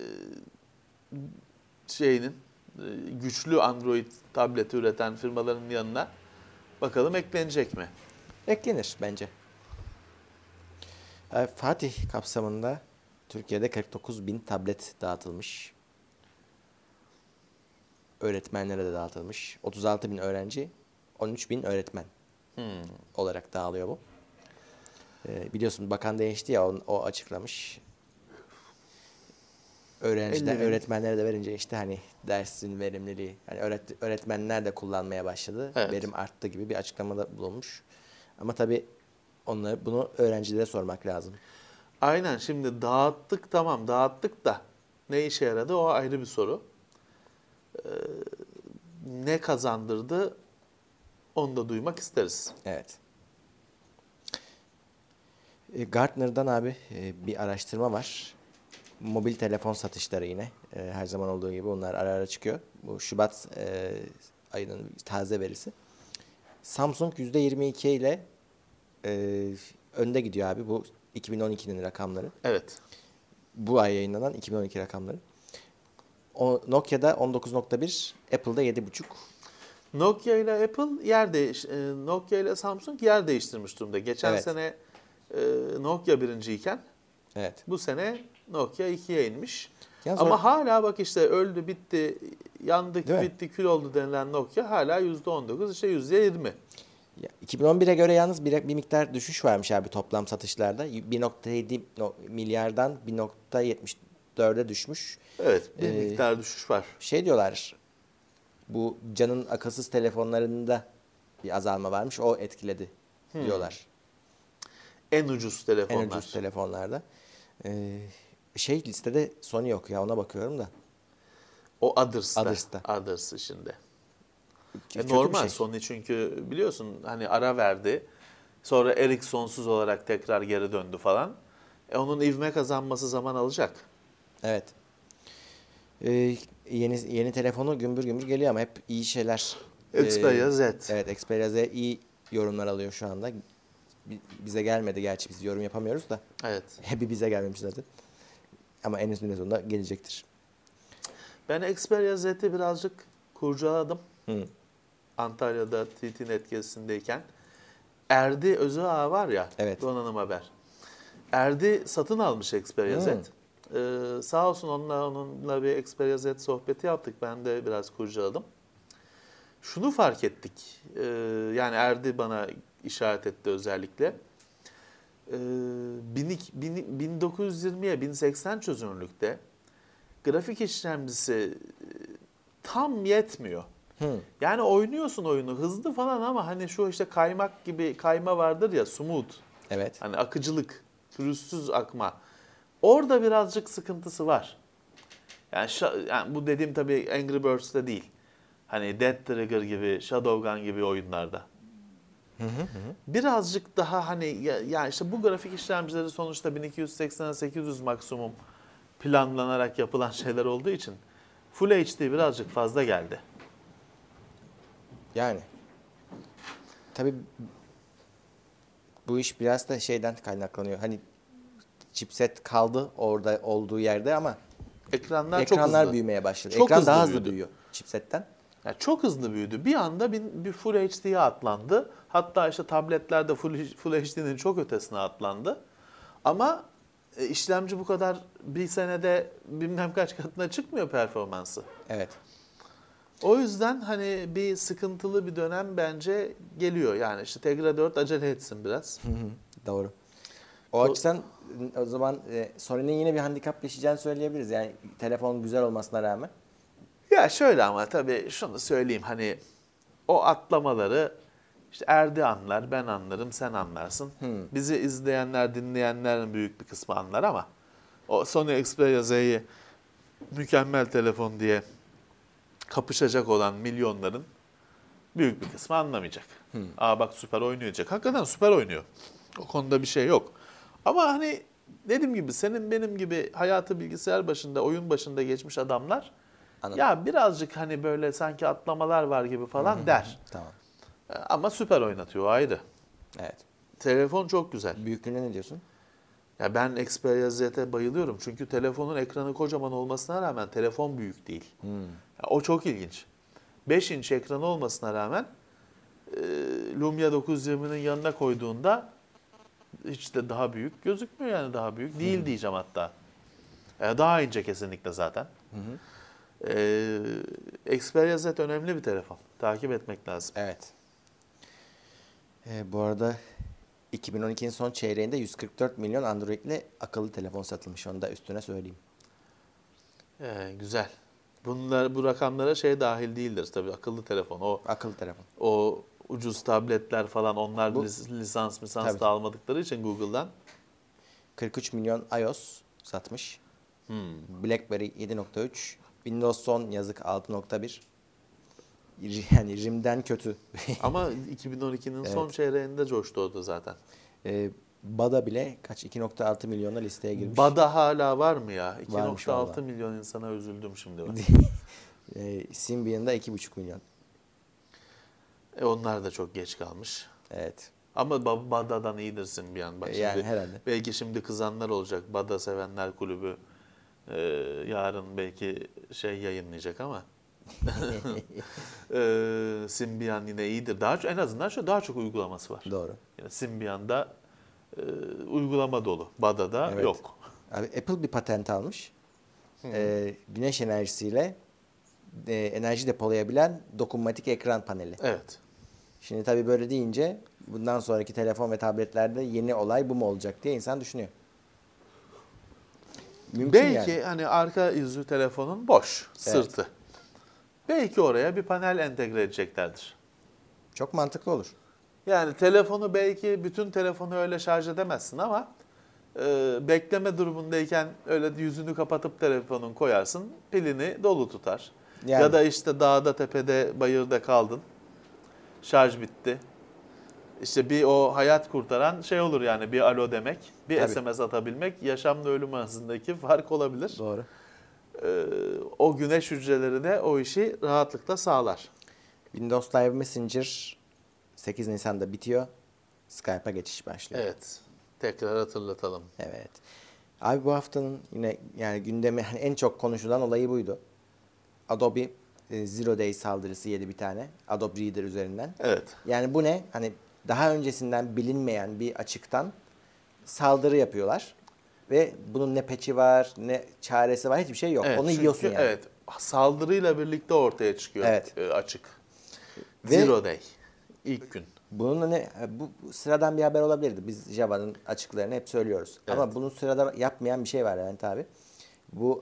güçlü Android tableti üreten firmaların yanına bakalım eklenecek mi? Eklenir bence. Fatih kapsamında Türkiye'de 49.000 tablet dağıtılmış. Öğretmenlere de dağıtılmış. 36.000 öğrenci, 13.000 öğretmen olarak dağılıyor bu. Biliyorsun bakan değişti ya o açıklamış. Öğretmenlere de verince işte hani dersin verimliliği, hani öğretmenler de kullanmaya başladı. Evet. Verim arttı gibi bir açıklamada bulunmuş. Ama tabii bunu öğrencilere sormak lazım. Aynen şimdi dağıttık tamam dağıttık da ne işe yaradı o ayrı bir soru. Ne kazandırdı onu da duymak isteriz. Evet. Gartner'dan abi bir araştırma var. Mobil telefon satışları yine her zaman olduğu gibi onlar ara ara çıkıyor. Bu Şubat ayının taze verisi. Samsung %22 ile önde gidiyor abi. Bu 2012'nin rakamları. Evet. Bu ay yayınlanan 2012 rakamları. Nokia'da 19.1, Apple'da 7.5. Nokia ile Apple Nokia ile Samsung yer değiştirmiş durumda. Geçen sene Nokia birinciyken Evet. bu sene Nokia 2'ye inmiş. Yalnız Ama hala bak işte öldü, bitti, yandık, Değil mi? bitti, kül oldu denilen Nokia hala %19, işte %20. 2011'e göre yalnız bir miktar düşüş varmış abi toplam satışlarda. 1.7 milyardan 1.74'e düşmüş. Evet, bir Ee, miktar düşüş var. Şey diyorlar, bu Can'ın akılsız telefonlarında bir azalma varmış. O etkiledi diyorlar. En ucuz En telefonlar. ucuz telefonlarda. Listede Sony yok ya, ona bakıyorum da. O Others'ta. Others'ta. Others içinde. Kötü bir Normal şey. Sony çünkü biliyorsun hani ara verdi. Sonra Ericsson'suz olarak tekrar geri döndü falan. Onun ivme kazanması zaman alacak. Evet. Yeni telefonu gümbür gümbür geliyor ama hep iyi şeyler. Xperia Z. Evet, Xperia Z iyi yorumlar alıyor şu anda. Bize gelmedi gerçi, biz yorum yapamıyoruz da. Evet. Hep bize gelmemiş zaten. Ama en sonunda gelecektir. Ben Xperia Z'yi birazcık kurcaladım. Hı. Antalya'da TT gezisindeyken. Erdi Özağ var ya, Evet. donanım haber. Erdi satın almış Xperia Z. Sağ olsun onunla bir Xperia Z sohbeti yaptık. Ben de biraz kurcaladım. Şunu fark ettik. Yani Erdi bana işaret etti özellikle. 1920'ye 1080 çözünürlükte grafik işlemcisi tam yetmiyor. Yani oynuyorsun oyunu hızlı falan ama hani şu işte kaymak gibi kayma vardır ya, smooth. Evet. Hani akıcılık, pürüzsüz akma. Orada birazcık sıkıntısı var. Yani bu dediğim tabii Angry Birds'te değil. Hani Death Trigger gibi, Shadowgun gibi oyunlarda. Birazcık daha hani ya işte bu grafik işlemcileri sonuçta 1280-800 maksimum planlanarak yapılan şeyler olduğu için Full HD birazcık fazla geldi. Yani. Tabii bu iş biraz da şeyden kaynaklanıyor. Hani chipset kaldı orada olduğu yerde ama Ekranlar çok ekranlar hızlı. büyümeye başladı. Çok Ekran hızlı daha hızlı büyüdü. büyüyor chipsetten. Yani çok hızlı büyüdü. Bir anda bir Full HD'ye atlandı. Hatta işte tabletlerde Full HD'nin çok ötesine atlandı. Ama işlemci bu kadar bir senede bilmem kaç katına çıkmıyor performansı. Evet. O yüzden hani bir sıkıntılı bir dönem bence geliyor. Yani işte Tegra 4 acele etsin biraz. Doğru. O açıdan o zaman Sony'nin yine bir handikap yaşayacağını söyleyebiliriz. Yani telefon güzel olmasına rağmen. Ya şöyle ama tabii şunu söyleyeyim, hani o atlamaları işte Erdi anlar, ben anlarım, sen anlarsın. Bizi izleyenler, dinleyenlerin büyük bir kısmı anlar ama o Sony Xperia Z'yi mükemmel telefon diye kapışacak olan milyonların büyük bir kısmı anlamayacak. Aa bak süper oynayacak. Hakikaten süper oynuyor. O konuda bir şey yok. Ama hani dediğim gibi senin benim gibi hayatı bilgisayar başında, oyun başında geçmiş adamlar Anladım. ya birazcık hani böyle sanki atlamalar var gibi falan der. Tamam. Ama süper oynatıyor, o ayrı. Evet. Telefon çok güzel. Büyüklüğüne ne diyorsun? Ya ben Xperia Z'e bayılıyorum. Çünkü telefonun ekranı kocaman olmasına rağmen telefon büyük değil. Ya o çok ilginç. 5 inç ekranı olmasına rağmen Lumia 920'nin yanına koyduğunda hiç de daha büyük gözükmüyor, yani daha büyük değil diyeceğim hatta. Daha ince kesinlikle zaten. Xperia Z önemli bir telefon. Takip etmek lazım. Evet. Bu arada 2012'nin son çeyreğinde 144 milyon Android'li akıllı telefon satılmış. Onu da üstüne söyleyeyim. Güzel. Bu rakamlara şey dahil değildir tabii, akıllı telefon. Akıllı telefon. O ucuz tabletler falan, onlar Bu- lisans Tabii. da almadıkları için Google'dan. 43 milyon iOS satmış. BlackBerry 7.3. Windows 10 yazık 6.1. Yani RIM'den kötü. Ama 2012'nin son Evet. çeyreğinde coştu o da zaten. Bada bile 2.6 milyonla listeye girmiş. Bada hala var mı ya? Varmış 2.6 vallahi. milyon insana üzüldüm şimdi. Bak. Symbian'da 2.5 milyon. Onlar da çok geç kalmış. Evet. Ama Bada'dan iyidir Symbian. Bak Yani şimdi, herhalde. belki şimdi kızanlar olacak. Bada Sevenler Kulübü yarın belki şey yayınlayacak ama Symbian yine iyidir. En azından daha çok uygulaması var. Doğru. Yani Symbian'da uygulama dolu. Bada'da Evet. yok. Abi Apple bir patent almış. güneş enerjisiyle enerji depolayabilen dokunmatik ekran paneli. Evet. Şimdi tabii böyle deyince bundan sonraki telefon ve tabletlerde yeni olay bu mu olacak diye insan düşünüyor. Mümkün Belki yani. hani arka yüzü telefonun boş, sırtı. Belki oraya bir panel entegre edeceklerdir. Çok mantıklı olur. Yani telefonu belki bütün telefonu öyle şarj edemezsin ama bekleme durumundayken öyle yüzünü kapatıp telefonun koyarsın, pilini dolu tutar. Yani. Ya da işte dağda, tepede, bayırda kaldın, şarj bitti. İşte bir o hayat kurtaran şey olur yani, bir alo demek, bir Tabii. SMS atabilmek yaşamla ölüm arasındaki fark olabilir. Doğru. O güneş hücreleri de o işi rahatlıkla sağlar. Windows Live Messenger 8 Nisan'da bitiyor. Skype'a geçiş başlıyor. Evet, tekrar hatırlatalım. Evet. Abi bu haftanın yine yani gündemi hani en çok konuşulan olayı buydu. Adobe Zero Day saldırısı yedi bir tane. Adobe Reader üzerinden. Evet. Yani bu ne? Hani daha öncesinden bilinmeyen bir açıktan saldırı yapıyorlar. Ve bunun ne patch'i var, ne çaresi var, hiçbir şey yok. Evet, Onu çünkü yiyorsun yani. Evet, saldırıyla birlikte ortaya çıkıyor Evet. Açık. Ve- Zero Day, ilk gün. Bunun ne bu sıradan bir haber olabilirdi. Biz Java'nın açıklarını hep söylüyoruz. Evet. Ama bunun sırada yapmayan bir şey var Levent abi. Bu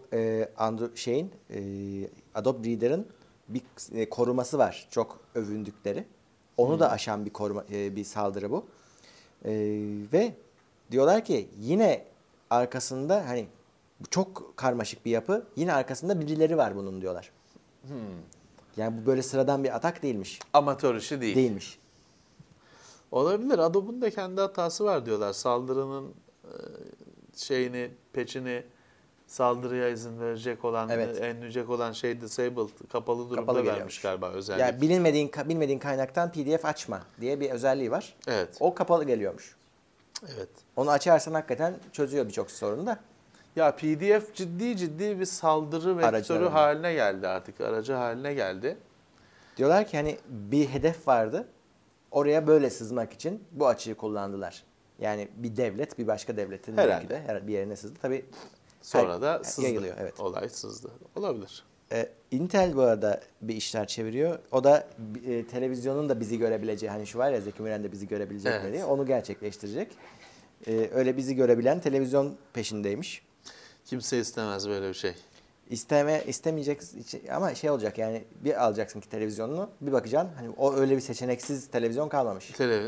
Adobe Reader'ın bir koruması var. Çok övündükleri. Onu da aşan bir bir saldırı bu. Ve diyorlar ki yine arkasında hani bu çok karmaşık bir yapı. Yine arkasında birileri var bunun diyorlar. Yani bu böyle sıradan bir atak değilmiş. Amatör işi değil. Değilmiş. Olabilir. Adobe'un da kendi hatası var diyorlar. Saldırının patch'ini saldırıya izin verecek olan, Evet. önleyecek olan şey disabled, kapalı durumda Kapalı vermiş geliyormuş. galiba özellikle. Yani bilmediğin kaynaktan PDF açma diye bir özelliği var. Evet. O kapalı geliyormuş. Evet. Onu açarsan hakikaten çözüyor birçok sorunu da. Ya PDF ciddi bir saldırı vektörü Aracı haline geldi artık. Aracı haline geldi. Diyorlar ki hani bir hedef vardı. Oraya böyle sızmak için bu açığı kullandılar. Yani bir devlet bir başka devletin belki de bir yerine sızdı. Tabii Sonra da sızdı. yayılıyor, evet. Olay sızdı. Olabilir. Intel bu arada bir işler çeviriyor. O da televizyonun da bizi görebileceği, hani şu var ya Zeki Müren de bizi görebilecek Evet. mi diye, onu gerçekleştirecek. Öyle bizi görebilen televizyon peşindeymiş. Kimse istemez böyle bir şey. İstemeyecek ama şey olacak yani, bir alacaksın ki televizyonunu, bir bakacaksın hani o öyle bir seçeneksiz televizyon kalmamış.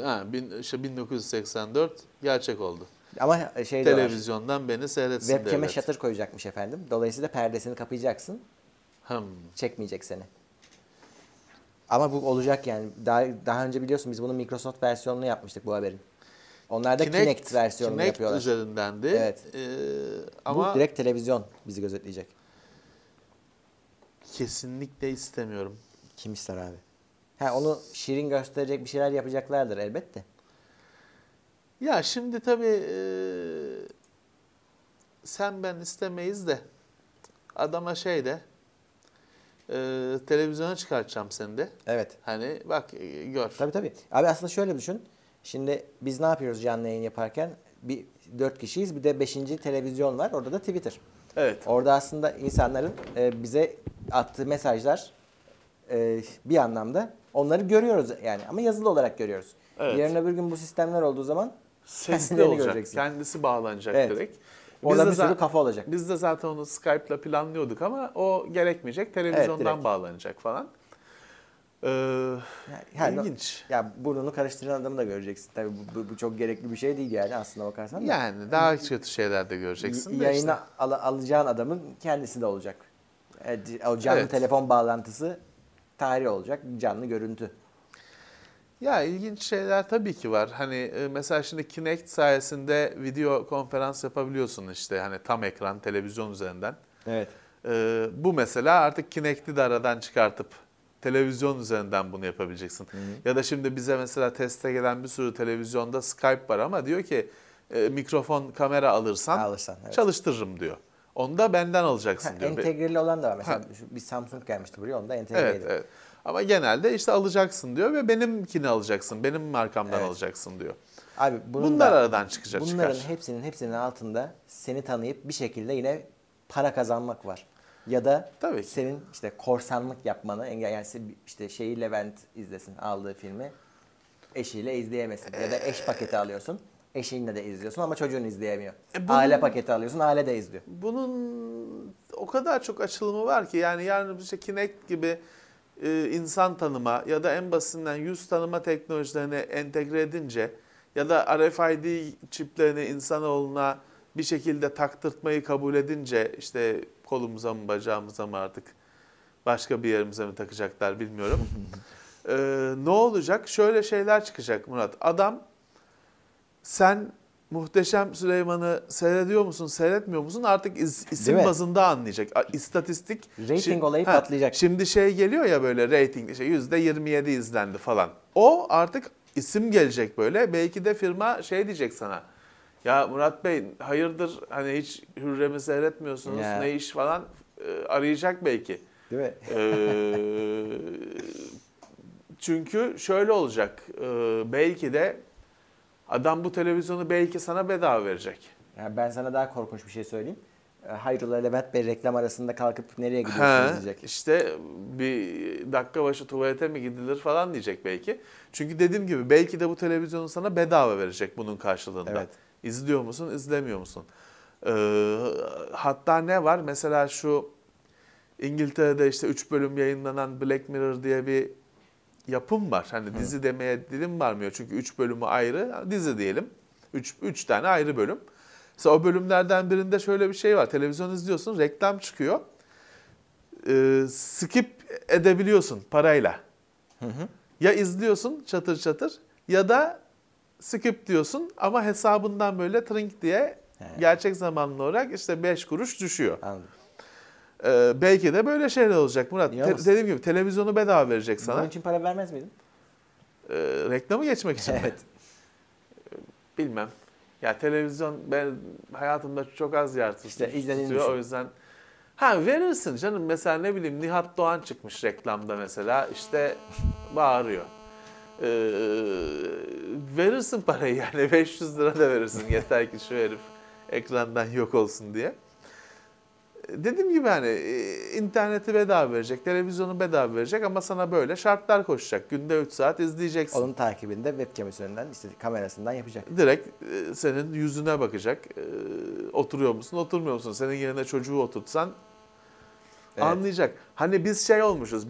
1984 gerçek oldu. Ama şey de var, Televizyondan beni seyretsin webcam'e devlet. shutter koyacakmış efendim. Dolayısıyla perdesini kapayacaksın, Hım. çekmeyecek seni. Ama bu olacak yani. Daha önce biliyorsun biz bunun Microsoft versiyonunu yapmıştık bu haberin. Onlar da Kinect versiyonunu Kinect yapıyorlar. üzerindendi. Evet. Ama Bu direkt televizyon bizi gözetleyecek. kesinlikle istemiyorum. Kim ister abi? Onu şirin gösterecek bir şeyler yapacaklardır elbette. Ya şimdi tabii sen ben istemeyiz de adama televizyona çıkartacağım seni de. Evet. Hani bak gör. Tabii. Abi aslında şöyle düşün. Şimdi biz ne yapıyoruz canlı yayın yaparken? 4 kişiyiz. Bir de 5. televizyon var. Orada da Twitter. Evet. Orada aslında insanların bize attığı mesajlar bir anlamda onları görüyoruz yani, ama yazılı olarak görüyoruz. Evet. Yarın öbür gün bu sistemler olduğu zaman Sesli kendilerini olacak. göreceksin. Kendisi bağlanacak Evet. direkt. Orada de bir sürü za- kafa olacak. Biz de zaten onu Skype'la planlıyorduk ama o gerekmeyecek. Televizyondan direkt. bağlanacak falan. İlginç. Ya burnunu karıştıran adamı da göreceksin. Tabii bu çok gerekli bir şey değil yani aslına bakarsan da. Yani daha kötü şeyler de göreceksin de Yayına işte. alacağın adamın kendisi de olacak. O canlı Evet. telefon bağlantısı tarih olacak. Canlı görüntü. Ya ilginç şeyler tabii ki var. Hani mesela şimdi Kinect sayesinde video konferans yapabiliyorsun işte. Hani tam ekran televizyon üzerinden. Evet. Bu mesela artık Kinect'i de aradan çıkartıp televizyon üzerinden bunu yapabileceksin. Ya da şimdi bize mesela teste gelen bir sürü televizyonda Skype var ama diyor ki mikrofon, kamera alırsan Evet. çalıştırırım diyor. Onu da benden alacaksın diyor. Entegreli olan da var. Mesela bir Samsung gelmişti buraya, onda entegreydi. Evet. Ama genelde işte alacaksın diyor ve benimkini alacaksın. Benim markamdan alacaksın diyor. Abi Bunlar aradan çıkacak. Bunların hepsinin altında seni tanıyıp bir şekilde yine para kazanmak var. Ya da Tabii ki. senin işte korsanlık yapmanı engel, yani işte şeyi Levent izlesin, aldığı filmi eşiyle izleyemesin. Ya da eş paketi alıyorsun. Eşinle de izliyorsun ama çocuğun izleyemiyor. Aile paketi alıyorsun, aile de izliyor. Bunun o kadar çok açılımı var ki yani yarın işte Kinect gibi insan tanıma ya da en basitinden yüz tanıma teknolojilerini entegre edince ya da RFID çiplerini insanoğluna bir şekilde taktırtmayı kabul edince işte kolumuza mı bacağımıza mı artık başka bir yerimize mi takacaklar bilmiyorum. Ne olacak? Şöyle şeyler çıkacak Murat. Adam sen Muhteşem Süleyman'ı seyrediyor musun, seyretmiyor musun? Artık isim bazında anlayacak. İstatistik. Rating olayı patlayacak. Şimdi şey geliyor ya böyle rating, işte %27 izlendi falan. O artık isim gelecek böyle. Belki de firma şey diyecek sana. Ya Murat Bey hayırdır hani hiç Hürrem'i seyretmiyorsunuz, Ya. ne iş falan arayacak belki. Değil mi? Çünkü şöyle olacak. Belki de adam bu televizyonu belki sana bedava verecek. Yani ben sana daha korkunç bir şey söyleyeyim. Hayrola Levent Bey reklam arasında kalkıp nereye gidiyorsunuz diyecek. İşte bir dakika başı tuvalete mi gidilir falan diyecek belki. Çünkü dediğim gibi belki de bu televizyonu sana bedava verecek bunun karşılığında. Evet. İzliyor musun, izlemiyor musun? Hatta ne var? Mesela şu İngiltere'de işte 3 bölüm yayınlanan Black Mirror diye bir yapım var. Hani dizi demeye dilim varmıyor. Çünkü 3 bölümü ayrı, dizi diyelim. 3 tane ayrı bölüm. Mesela o bölümlerden birinde şöyle bir şey var. Televizyon izliyorsun, reklam çıkıyor. Skip edebiliyorsun parayla. Ya izliyorsun çatır çatır ya da skip diyorsun ama hesabından böyle trink diye gerçek zamanlı olarak işte 5 kuruş düşüyor. Anladım. Belki de böyle şeyler olacak Murat. Dediğim gibi televizyonu bedava verecek sana. Bunun için para vermez miydin? Reklamı geçmek için mi? Evet. Bilmem. Ya televizyon ben hayatımda çok az yer İşte izlenilmiş. tutuyor. O yüzden verirsin canım. Mesela ne bileyim Nihat Doğan çıkmış reklamda mesela işte bağırıyor. Verirsin parayı yani 500 lira da verirsin yeter ki şu herif ekrandan yok olsun diye. Dediğim gibi hani interneti bedava verecek, televizyonu bedava verecek ama sana böyle şartlar koşacak. Günde 3 saat izleyeceksin. Onun takibinde webcam üzerinden, işte kamerasından yapacak. Direkt senin yüzüne bakacak. Oturuyor musun, oturmuyor musun? Senin yerine çocuğu oturtsan anlayacak. Hani biz şey olmuşuz,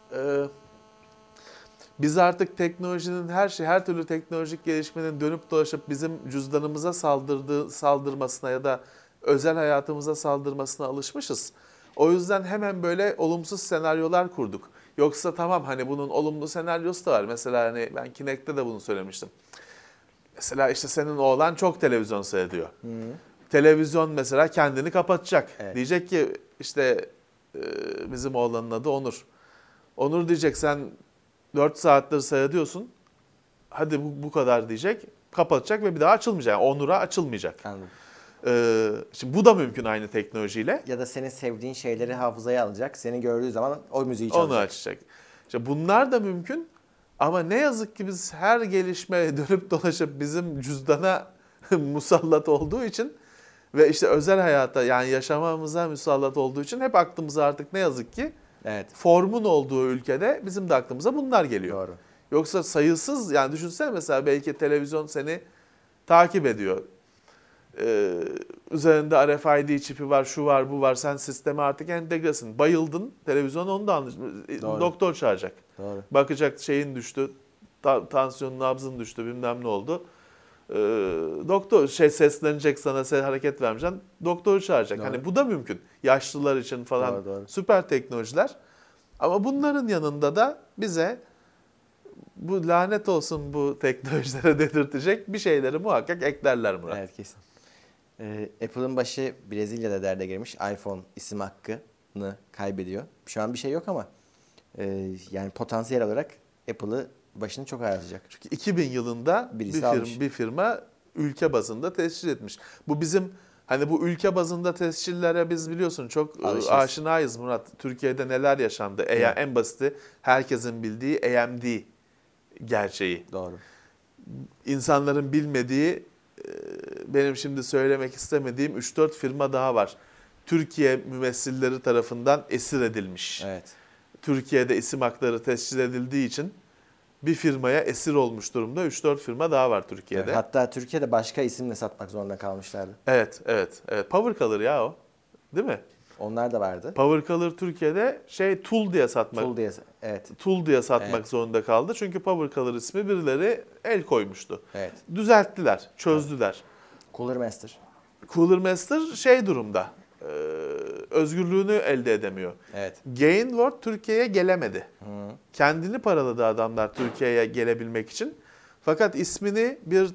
biz artık teknolojinin her türlü teknolojik gelişmenin dönüp dolaşıp bizim cüzdanımıza saldırmasına ya da özel hayatımıza saldırmasına alışmışız. O yüzden hemen böyle olumsuz senaryolar kurduk. Yoksa tamam hani bunun olumlu senaryosu da var. Mesela hani ben Kinect'te de bunu söylemiştim. Mesela işte senin oğlan çok televizyon seyrediyor. Televizyon mesela kendini kapatacak. Evet. Diyecek ki işte bizim oğlanın adı Onur. Onur diyecek sen 4 saattir seyrediyorsun. Hadi bu kadar diyecek. Kapatacak ve bir daha açılmayacak. Yani Onur'a açılmayacak. Anladım. Şimdi bu da mümkün aynı teknolojiyle. Ya da senin sevdiğin şeyleri hafızaya alacak. Seni gördüğü zaman o müziği çalacak. Onu açacak. İşte bunlar da mümkün. Ama ne yazık ki biz her gelişmeye dönüp dolaşıp bizim cüzdana musallat olduğu için ve işte özel hayata yani yaşamamıza musallat olduğu için hep aklımıza artık ne yazık ki formun olduğu ülkede bizim de aklımıza bunlar geliyor. Doğru. Yoksa sayısız yani düşünsene mesela belki televizyon seni takip ediyor. Üzerinde RFID çipi var, şu var, bu var. Sen sisteme artık entegresin. Bayıldın, televizyon onu da doktor çağıracak. Doğru. Bakacak şeyin düştü, tansiyonun, nabzın düştü, bilmem ne oldu. Doktor seslenecek sana, hareket vermeyeceksin. Doktoru çağıracak. Doğru. Hani bu da mümkün. Yaşlılar için falan Doğru. süper teknolojiler. Ama bunların yanında da bize bu lanet olsun bu teknolojilere dedirtecek bir şeyleri muhakkak eklerler Murat. Evet kesin. Apple'ın başı Brezilya'da derde girmiş. iPhone isim hakkını kaybediyor. Şu an bir şey yok ama yani potansiyel olarak Apple'ı başını çok ağrıtacak. Çünkü 2000 yılında bir firma ülke bazında tescil etmiş. Bu bizim hani bu ülke bazında tescillere biz biliyorsun çok aşinayız Murat. Türkiye'de neler yaşandı? En basiti herkesin bildiği AMD gerçeği. Doğru. İnsanların bilmediği benim şimdi söylemek istemediğim 3-4 firma daha var. Türkiye mümessilleri tarafından esir edilmiş. Evet. Türkiye'de isim hakları tescil edildiği için bir firmaya esir olmuş durumda. 3-4 firma daha var Türkiye'de. Evet, hatta Türkiye'de başka isimle satmak zorunda kalmışlardı. Evet. Power Color ya o. Değil mi? Onlar da vardı. Power Color Türkiye'de Tool diye satmak. Tool diye satmak Evet. zorunda kaldı. Çünkü Power Color ismi birileri el koymuştu. Evet. Düzelttiler, çözdüler. Cooler Master. Cooler Master durumda. Özgürlüğünü elde edemiyor. Evet. Gainward Türkiye'ye gelemedi. Kendini paraladı adamlar Türkiye'ye gelebilmek için. Fakat ismini bir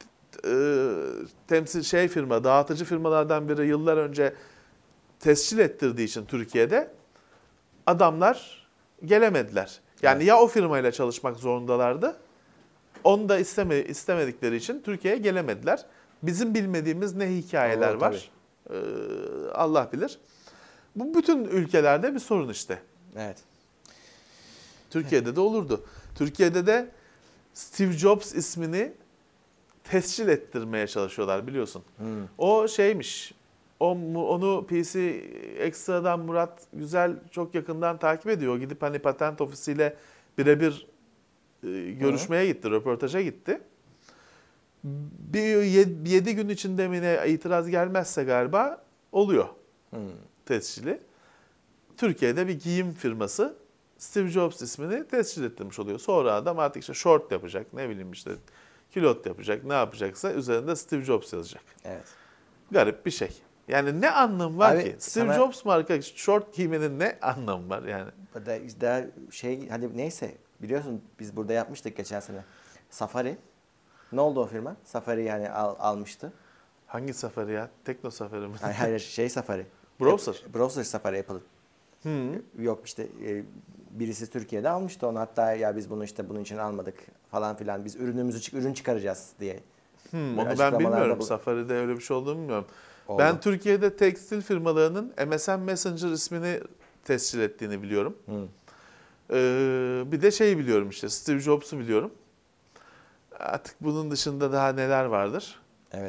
temsil firma, dağıtıcı firmalardan biri yıllar önce tescil ettirdiği için Türkiye'de adamlar gelemediler. Yani Evet. ya o firmayla çalışmak zorundalardı. Onu da istemedikleri için Türkiye'ye gelemediler. Bizim bilmediğimiz ne hikayeler Oo, var. Allah bilir. Bu bütün ülkelerde bir sorun işte. Evet. Türkiye'de de olurdu. Türkiye'de de Steve Jobs ismini tescil ettirmeye çalışıyorlar biliyorsun. O onu PC Extra'dan Murat Güzel çok yakından takip ediyor. Gidip hani patent ofisiyle birebir görüşmeye gitti, röportaja gitti. Bir 7 gün içinde mi ne itiraz gelmezse galiba oluyor tescili. Türkiye'de bir giyim firması Steve Jobs ismini tescil ettirmiş oluyor. Sonra adam artık işte short yapacak, ne bileyim işte külot yapacak, ne yapacaksa üzerinde Steve Jobs yazacak. Evet. Garip bir şey. Yani ne anlamı var Abi, ki? Steve Jobs marka short giymenin ne anlamı var yani? Daha hadi neyse biliyorsun biz burada yapmıştık geçen sene. Safari. Ne oldu o firma? Safari yani almıştı. Hangi Safari ya? Tekno Safari mi? Hayır Safari. Browser. Browser Safari Apple'ın. Yok işte birisi Türkiye'de almıştı onu, hatta ya biz bunu işte bunun için almadık falan filan, biz ürün çıkaracağız diye. Onu ben bilmiyorum. Safari'de öyle bir şey olduğunu bilmiyorum. Oldu. Ben Türkiye'de tekstil firmalarının MSN Messenger ismini tescil ettiğini biliyorum. Bir de biliyorum işte Steve Jobs'u biliyorum. Artık bunun dışında daha neler vardır? Evet.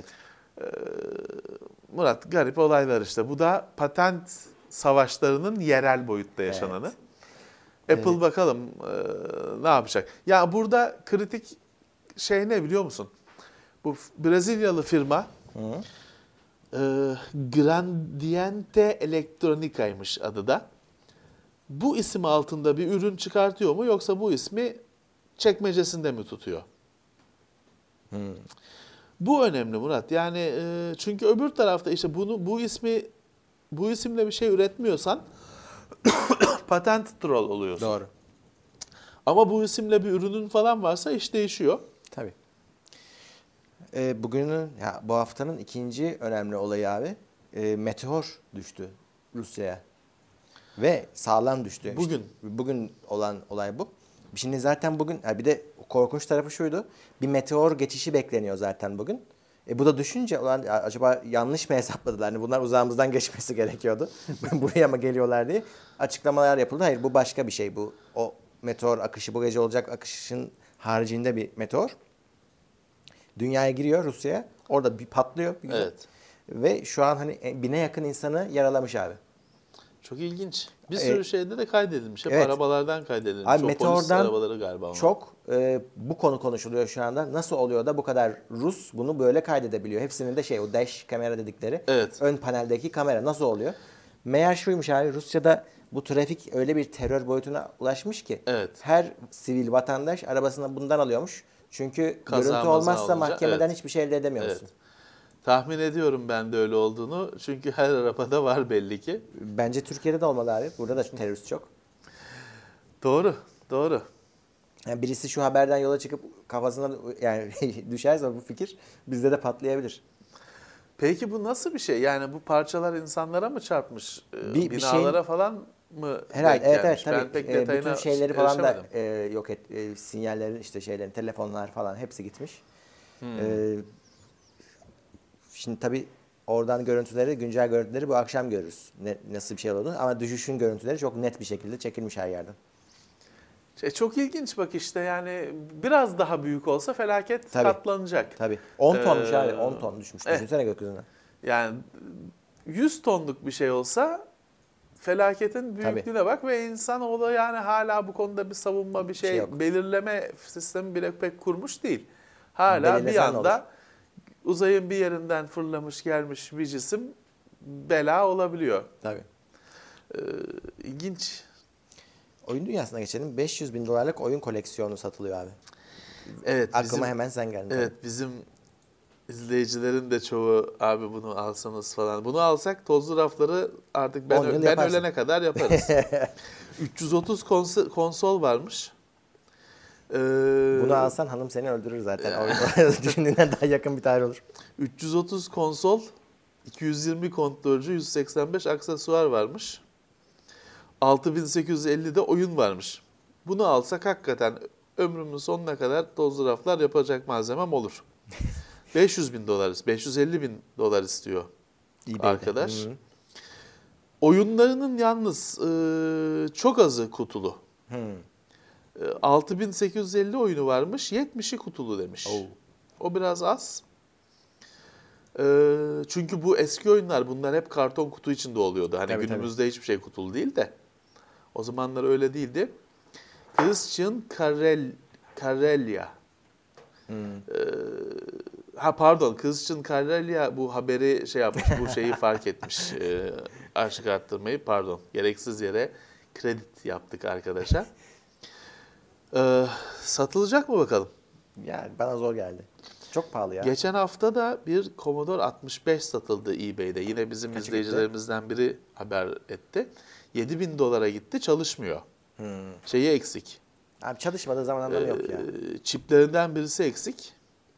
Murat, garip olaylar işte. Bu da patent savaşlarının yerel boyutta yaşananı. Evet. Apple bakalım ne yapacak? Ya burada kritik ne biliyor musun? Bu Brezilyalı firma Gradiente Electronica'ymış adı da. Bu isim altında bir ürün çıkartıyor mu yoksa bu ismi çekmecesinde mi tutuyor? Bu önemli Murat. Yani çünkü öbür tarafta işte bu isimle bir şey üretmiyorsan patent troll oluyorsun. Doğru. Ama bu isimle bir ürünün falan varsa iş değişiyor. Tabii. Bu haftanın ikinci önemli olayı abi. Meteor düştü Rusya'ya. Ve sağlam düştü. Bugün. İşte bugün olan olay bu. Şimdi zaten bugün bir de korkunç tarafı şuydu. Bir meteor geçişi bekleniyor zaten bugün. Bu da düşünce acaba yanlış mı hesapladılar? Yani bunlar uzağımızdan geçmesi gerekiyordu. Buraya mı geliyorlar diye açıklamalar yapıldı. Hayır, bu başka bir şey. O meteor akışı, bu gece olacak akışın haricinde bir meteor. Dünyaya giriyor, Rusya'ya. Orada bir patlıyor. Evet. Ve şu an hani 1000'e yakın insanı yaralamış abi. Çok ilginç. Bir sürü şeyde de kaydedilmiş. Hep evet. Arabalardan kaydedilmiş. Abi, o meteordan polis arabaları galiba. çok bu konu konuşuluyor şu anda. Nasıl oluyor da bu kadar Rus bunu böyle kaydedebiliyor? Hepsinin de o dash kamera dedikleri ön paneldeki kamera nasıl oluyor? Meğer şuymuş abi, Rusya'da bu trafik öyle bir terör boyutuna ulaşmış ki her sivil vatandaş arabasına bundan alıyormuş. Çünkü görüntü olmazsa mahkemeden hiçbir şey elde edemiyorsun. Evet. Tahmin ediyorum ben de öyle olduğunu. Çünkü her arabada var belli ki. Bence Türkiye'de de olmalı abi. Burada da terörist çok. Doğru. Yani birisi şu haberden yola çıkıp kafasına yani düşerse bu fikir bizde de patlayabilir. Peki bu nasıl bir şey? Yani bu parçalar insanlara mı çarpmış? Binalara falan mı herhalde evet tabii. Ben pek detayına bütün şeyleri falan da erişemedim. yok sinyallerin şeylerin, telefonlar falan hepsi gitmiş. Şimdi tabii oradan güncel görüntüleri bu akşam görürüz. Nasıl bir şey olduğunu, ama düşüşün görüntüleri çok net bir şekilde çekilmiş her yerden. Çok ilginç bak işte, yani biraz daha büyük olsa felaket katlanacak. Tabii. 10 tonmuş abi. 10 ton düşmüş. Düşünsene gökyüzüne. Yani 100 tonluk bir şey olsa felaketin büyüklüğüne bak ve insan o da yani hala bu konuda bir savunma bir şey yok. belirleme sistemi bile pek kurmuş değil. Hala bir Belirlesen ne olur? anda uzayın bir yerinden fırlamış gelmiş bir cisim bela olabiliyor. Tabii. İlginç. Oyun dünyasına geçelim. 500 bin dolarlık oyun koleksiyonu satılıyor abi. Evet, Aklıma hemen sen geldin. Evet, bizim izleyicilerin de çoğu abi bunu alsanız falan. Bunu alsak tozlu rafları artık 10 yıl ben yaparsın. ölene kadar yaparız. 330 konsol varmış. Bunu alsan hanım seni öldürür zaten. Oyun düşündüğünden daha yakın bir tarih olur. 330 konsol, 220 kontrolcü, 185 aksesuar varmış. 6850 de oyun varmış. Bunu alsak hakikaten ömrümün sonuna kadar tozlu raflar yapacak malzemem olur. 500 bin dolar, 550 bin dolar istiyor eBay'de. arkadaş. Oyunlarının yalnız çok azı kutulu. 6850 oyunu varmış, 70'i kutulu demiş. O biraz az. Çünkü bu eski oyunlar, bunlar hep karton kutu içinde oluyordu. Hani Tabii, günümüzde hiçbir şey kutulu değil de. O zamanlar öyle değildi. Christian Carrelia. Christian Carrelia bu haberi şey yapmış, bu şeyi fark etmiş. Aşık arttırmayı, gereksiz yere kredi yaptık arkadaşa. Satılacak mı bakalım? Yani bana zor geldi. Çok pahalı ya. Geçen hafta da bir Commodore 65 satıldı eBay'de. Yine bizim Kaça izleyicilerimizden biri haber etti. 7.000 dolara gitti, çalışmıyor. Şeyi eksik. Abi çalışmadığı zaman anlamı yok ya. Çiplerinden birisi eksik.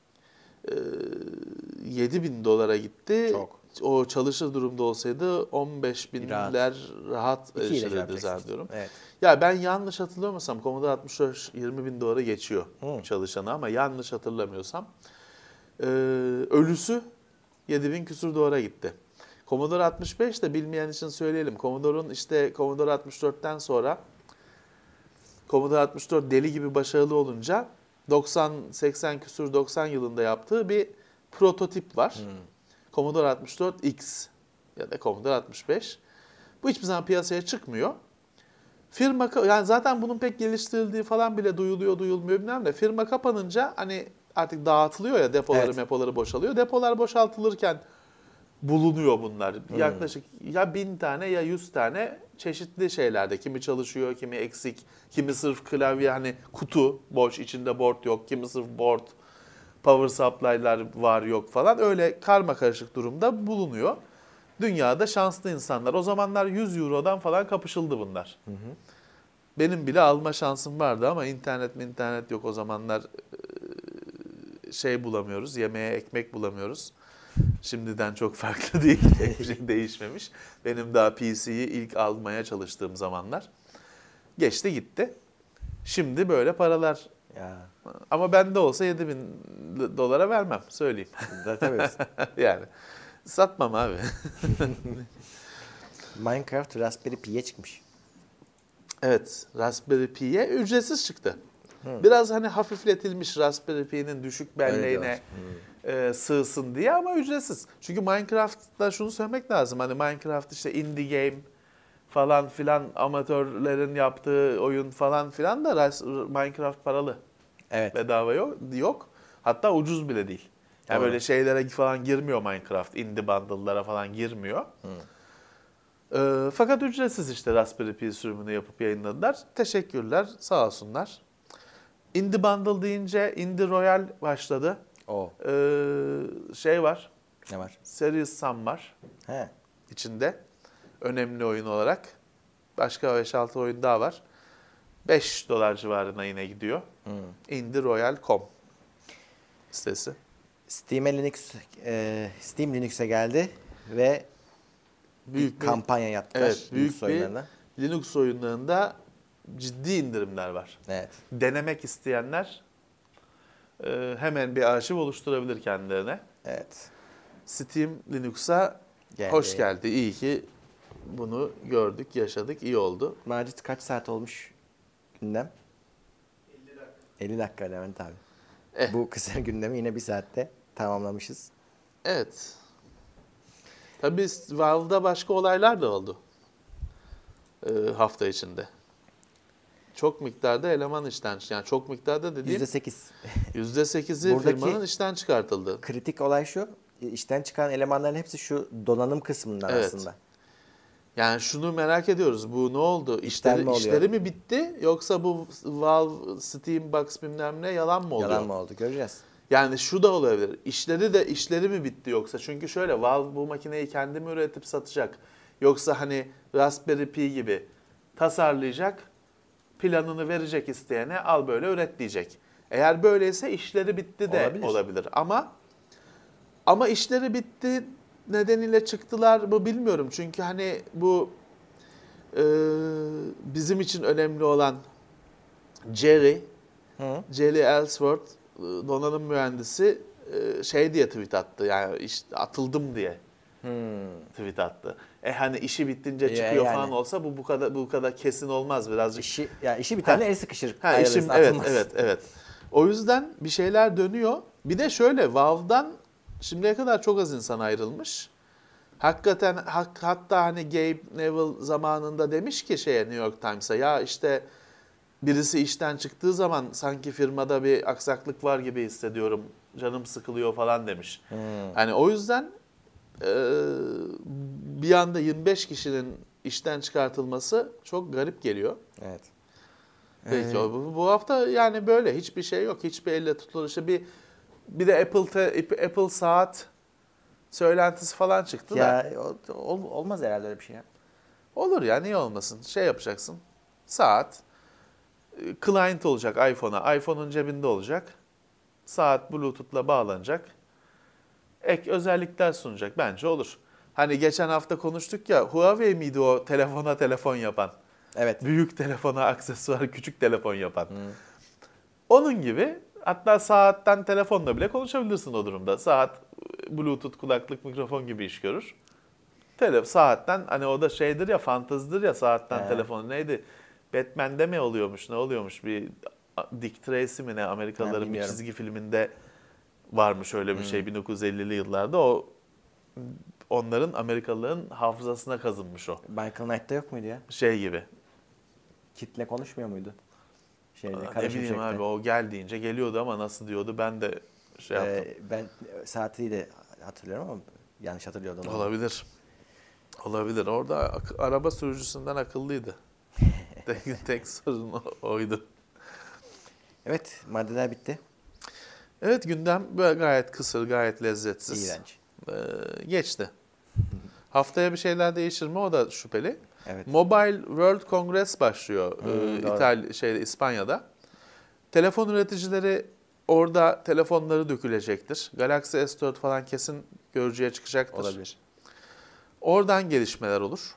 7.000 dolara gitti. Çok. O çalışır durumda olsaydı 15 binler rahat İki ile erişilirdi çarpacaksın. zannediyorum. Evet. Ya ben yanlış hatırlamıyorsam Commodore 64 20.000 dolara geçiyor çalışanı ama yanlış hatırlamıyorsam ölüsü 7.000 küsur dolara gitti. Commodore 65 de bilmeyen için söyleyelim. Commodore'un işte Commodore 64'ten sonra Commodore 64 deli gibi başarılı olunca 80 küsur 90 yılında yaptığı bir prototip var. Commodore 64X ya da Commodore 65. Bu hiçbir zaman piyasaya çıkmıyor. Firma yani zaten bunun pek geliştirildiği falan bile duyuluyor, duyulmuyor bilmem ne. Firma kapanınca hani artık dağıtılıyor ya depoları, mepoları boşalıyor. Depolar boşaltılırken bulunuyor bunlar. Yaklaşık ya 1000 tane ya 100 tane çeşitli şeylerde. Kimi çalışıyor, kimi eksik, kimi sırf klavye hani kutu boş içinde board yok, kimi sırf board, power supply'lar var yok falan. Öyle karma karışık durumda bulunuyor. Dünyada şanslı insanlar. O zamanlar 100 Euro'dan falan kapışıldı bunlar. Benim bile alma şansım vardı ama internet yok o zamanlar, şey bulamıyoruz, yemeğe ekmek bulamıyoruz. Şimdiden çok farklı değil, hiçbir şey değişmemiş. Benim daha PC'yi ilk almaya çalıştığım zamanlar. Geçti gitti. Şimdi böyle paralar. Ya. Ama bende olsa 7.000 dolara vermem, söyleyeyim. Tabii. Yani satmam abi. Minecraft Raspberry Pi'ye çıkmış. Evet, Raspberry Pi'ye ücretsiz çıktı. Biraz hani hafifletilmiş Raspberry Pi'nin düşük belleğine sığsın diye ama ücretsiz. Çünkü Minecraft'ta şunu söylemek lazım. Hani Minecraft işte indie game falan filan amatörlerin yaptığı oyun falan filan da Minecraft paralı. Evet. Bedava yok. Hatta ucuz bile değil. Yani böyle şeylere falan girmiyor Minecraft. Indie bundle'lara falan girmiyor. Fakat ücretsiz işte Raspberry Pi sürümünü yapıp yayınladılar. Teşekkürler, sağ olsunlar. Indie Bundle deyince Indie Royal başladı. Şey var. Ne var? Serious Sam var içinde. Önemli oyun olarak. Başka 5-6 oyun daha var. 5 dolar civarına yine gidiyor. IndieRoyal.com sitesi. Steam Linux'e geldi ve Büyük bir kampanya yaptılar. Evet, büyük Linux oyunlarına. Linux oyunlarında ciddi indirimler var. Evet. Denemek isteyenler hemen bir arşiv oluşturabilir kendilerine. Evet. Steam Linux'a hoş geldi. İyi ki bunu gördük, yaşadık. İyi oldu. Macit kaç saat olmuş gündem? 50 dakika. 50 dakika Levent abi. Bu kısa gündemi yine bir saatte tamamlamışız. Evet. Tabii Valve'da başka olaylar da oldu hafta içinde. Çok miktarda eleman işten, yani çok miktarda dediğim %8. %8'i Buradaki firmanın işten çıkartıldı. kritik olay şu. İşten çıkan elemanların hepsi şu donanım kısmından Evet. aslında. Yani şunu merak ediyoruz. Bu ne oldu? İşten mi oluyor? İşleri mi bitti? Yoksa bu Valve, Steambox bilmem ne yalan mı oluyor? Yalan mı oldu? Göreceğiz. Yani şu da olabilir. İşleri mi bitti yoksa? Çünkü şöyle, Valve bu makineyi kendi mi üretip satacak? Yoksa hani Raspberry Pi gibi tasarlayacak, planını verecek isteyene, al böyle üret diyecek. Eğer böyleyse işleri bitti de olabilir. Ama işleri bitti nedeniyle çıktılar mı bilmiyorum. Çünkü hani bu bizim için önemli olan Jerry Ellsworth, donanım mühendisi, şey diye tweet attı. Yani atıldım diye tweet attı. Hani işi bittince çıkıyor yani. falan olsa bu kadar kesin olmaz birazcık. İşi bir tane el sıkışır. Evet. O yüzden bir şeyler dönüyor. Bir de şöyle, Valve'dan şimdiye kadar çok az insan ayrılmış. Hakikaten hatta hani Gabe Neville zamanında demiş ki New York Times'a, ya işte birisi işten çıktığı zaman sanki firmada bir aksaklık var gibi hissediyorum. Canım sıkılıyor falan demiş. Hani o yüzden bir anda 25 kişinin işten çıkartılması çok garip geliyor. Evet. Peki bu hafta yani böyle hiçbir şey yok. Hiçbir elle tutulur. İşte bir de Apple saat söylentisi falan çıktı da. Ya olmaz herhalde öyle bir şey ya. Olur ya, niye olmasın? Şey yapacaksın. Saat client olacak iPhone'a. iPhone'un cebinde olacak. Saat Bluetooth'la bağlanacak. Ek özellikler sunacak. Bence olur. Hani geçen hafta konuştuk ya, Huawei miydi o telefon yapan? Evet. Büyük telefona aksesuar, küçük telefon yapan. Onun gibi, hatta saatten telefonla bile konuşabilirsin o durumda. Saat Bluetooth, kulaklık, mikrofon gibi iş görür. Saatten, hani o da şeydir ya, fantezidir ya saatten telefon. Neydi? Batman'de mi oluyormuş, ne oluyormuş? Bir Dick Tracy mi ne, Amerikalıların bir çizgi filminde varmış öyle bir şey 1950'li yıllarda. Onların, Amerikalıların hafızasına kazınmış o. Michael Knight'ta yok muydu ya? Şey gibi. Kitle konuşmuyor muydu? Ne bileyim abi, o gel deyince geliyordu ama nasıl diyordu ben de yaptım. Ben saati de hatırlıyorum ama yanlış hatırlıyordum. Olabilir. Orada araba sürücüsünden akıllıydı. tek sorun oydu. Evet, maddeler bitti. Evet, gündem böyle gayet kısır, gayet lezzetsiz. İğrenç. Geçti. Haftaya bir şeyler değişir mi, o da şüpheli. Evet. Mobile World Congress başlıyor İspanya'da. Telefon üreticileri orada telefonları dökülecektir. Galaxy S4 falan kesin görücüye çıkacaktır. Olabilir. Oradan gelişmeler olur.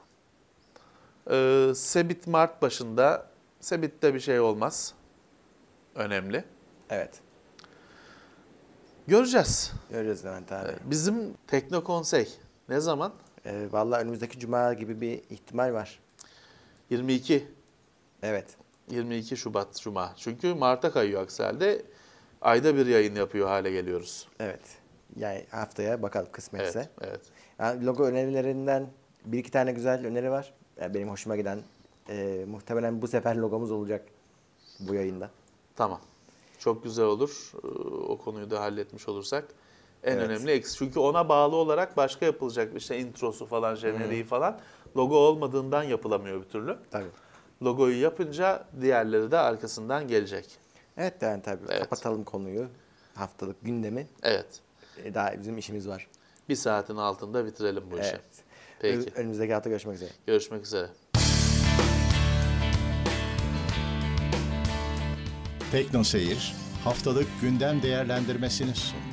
Cebit Mart başında. Cebit'te bir şey olmaz. Önemli. Evet. Göreceğiz. Göreceğiz Levent abi. Bizim Teknokonsey ne zaman? Vallahi önümüzdeki cuma gibi bir ihtimal var. 22. Evet. 22 Şubat Cuma. Çünkü Mart'a kayıyor aksi halde. Ayda bir yayın yapıyor hale geliyoruz. Evet. Yani haftaya bakalım kısmetse. Evet. Yani logo önerilerinden bir iki tane güzel öneri var. Yani benim hoşuma giden. Muhtemelen bu sefer logomuz olacak bu yayında. Tamam. Çok güzel olur. O konuyu da halletmiş olursak. En Evet. önemli eksik. Çünkü ona bağlı olarak başka yapılacak işte introsu falan, jeneriği falan. Logo olmadığından yapılamıyor bir türlü. Tabii. Logoyu yapınca diğerleri de arkasından gelecek. Evet yani tabii. Evet. Kapatalım konuyu. Haftalık gündemi. Evet. Daha bizim işimiz var. Bir saatin altında bitirelim bu işi. Evet. Peki. Önümüzdeki hafta görüşmek üzere. Görüşmek üzere. Tekno Seyir haftalık gündem değerlendirmesini sundu.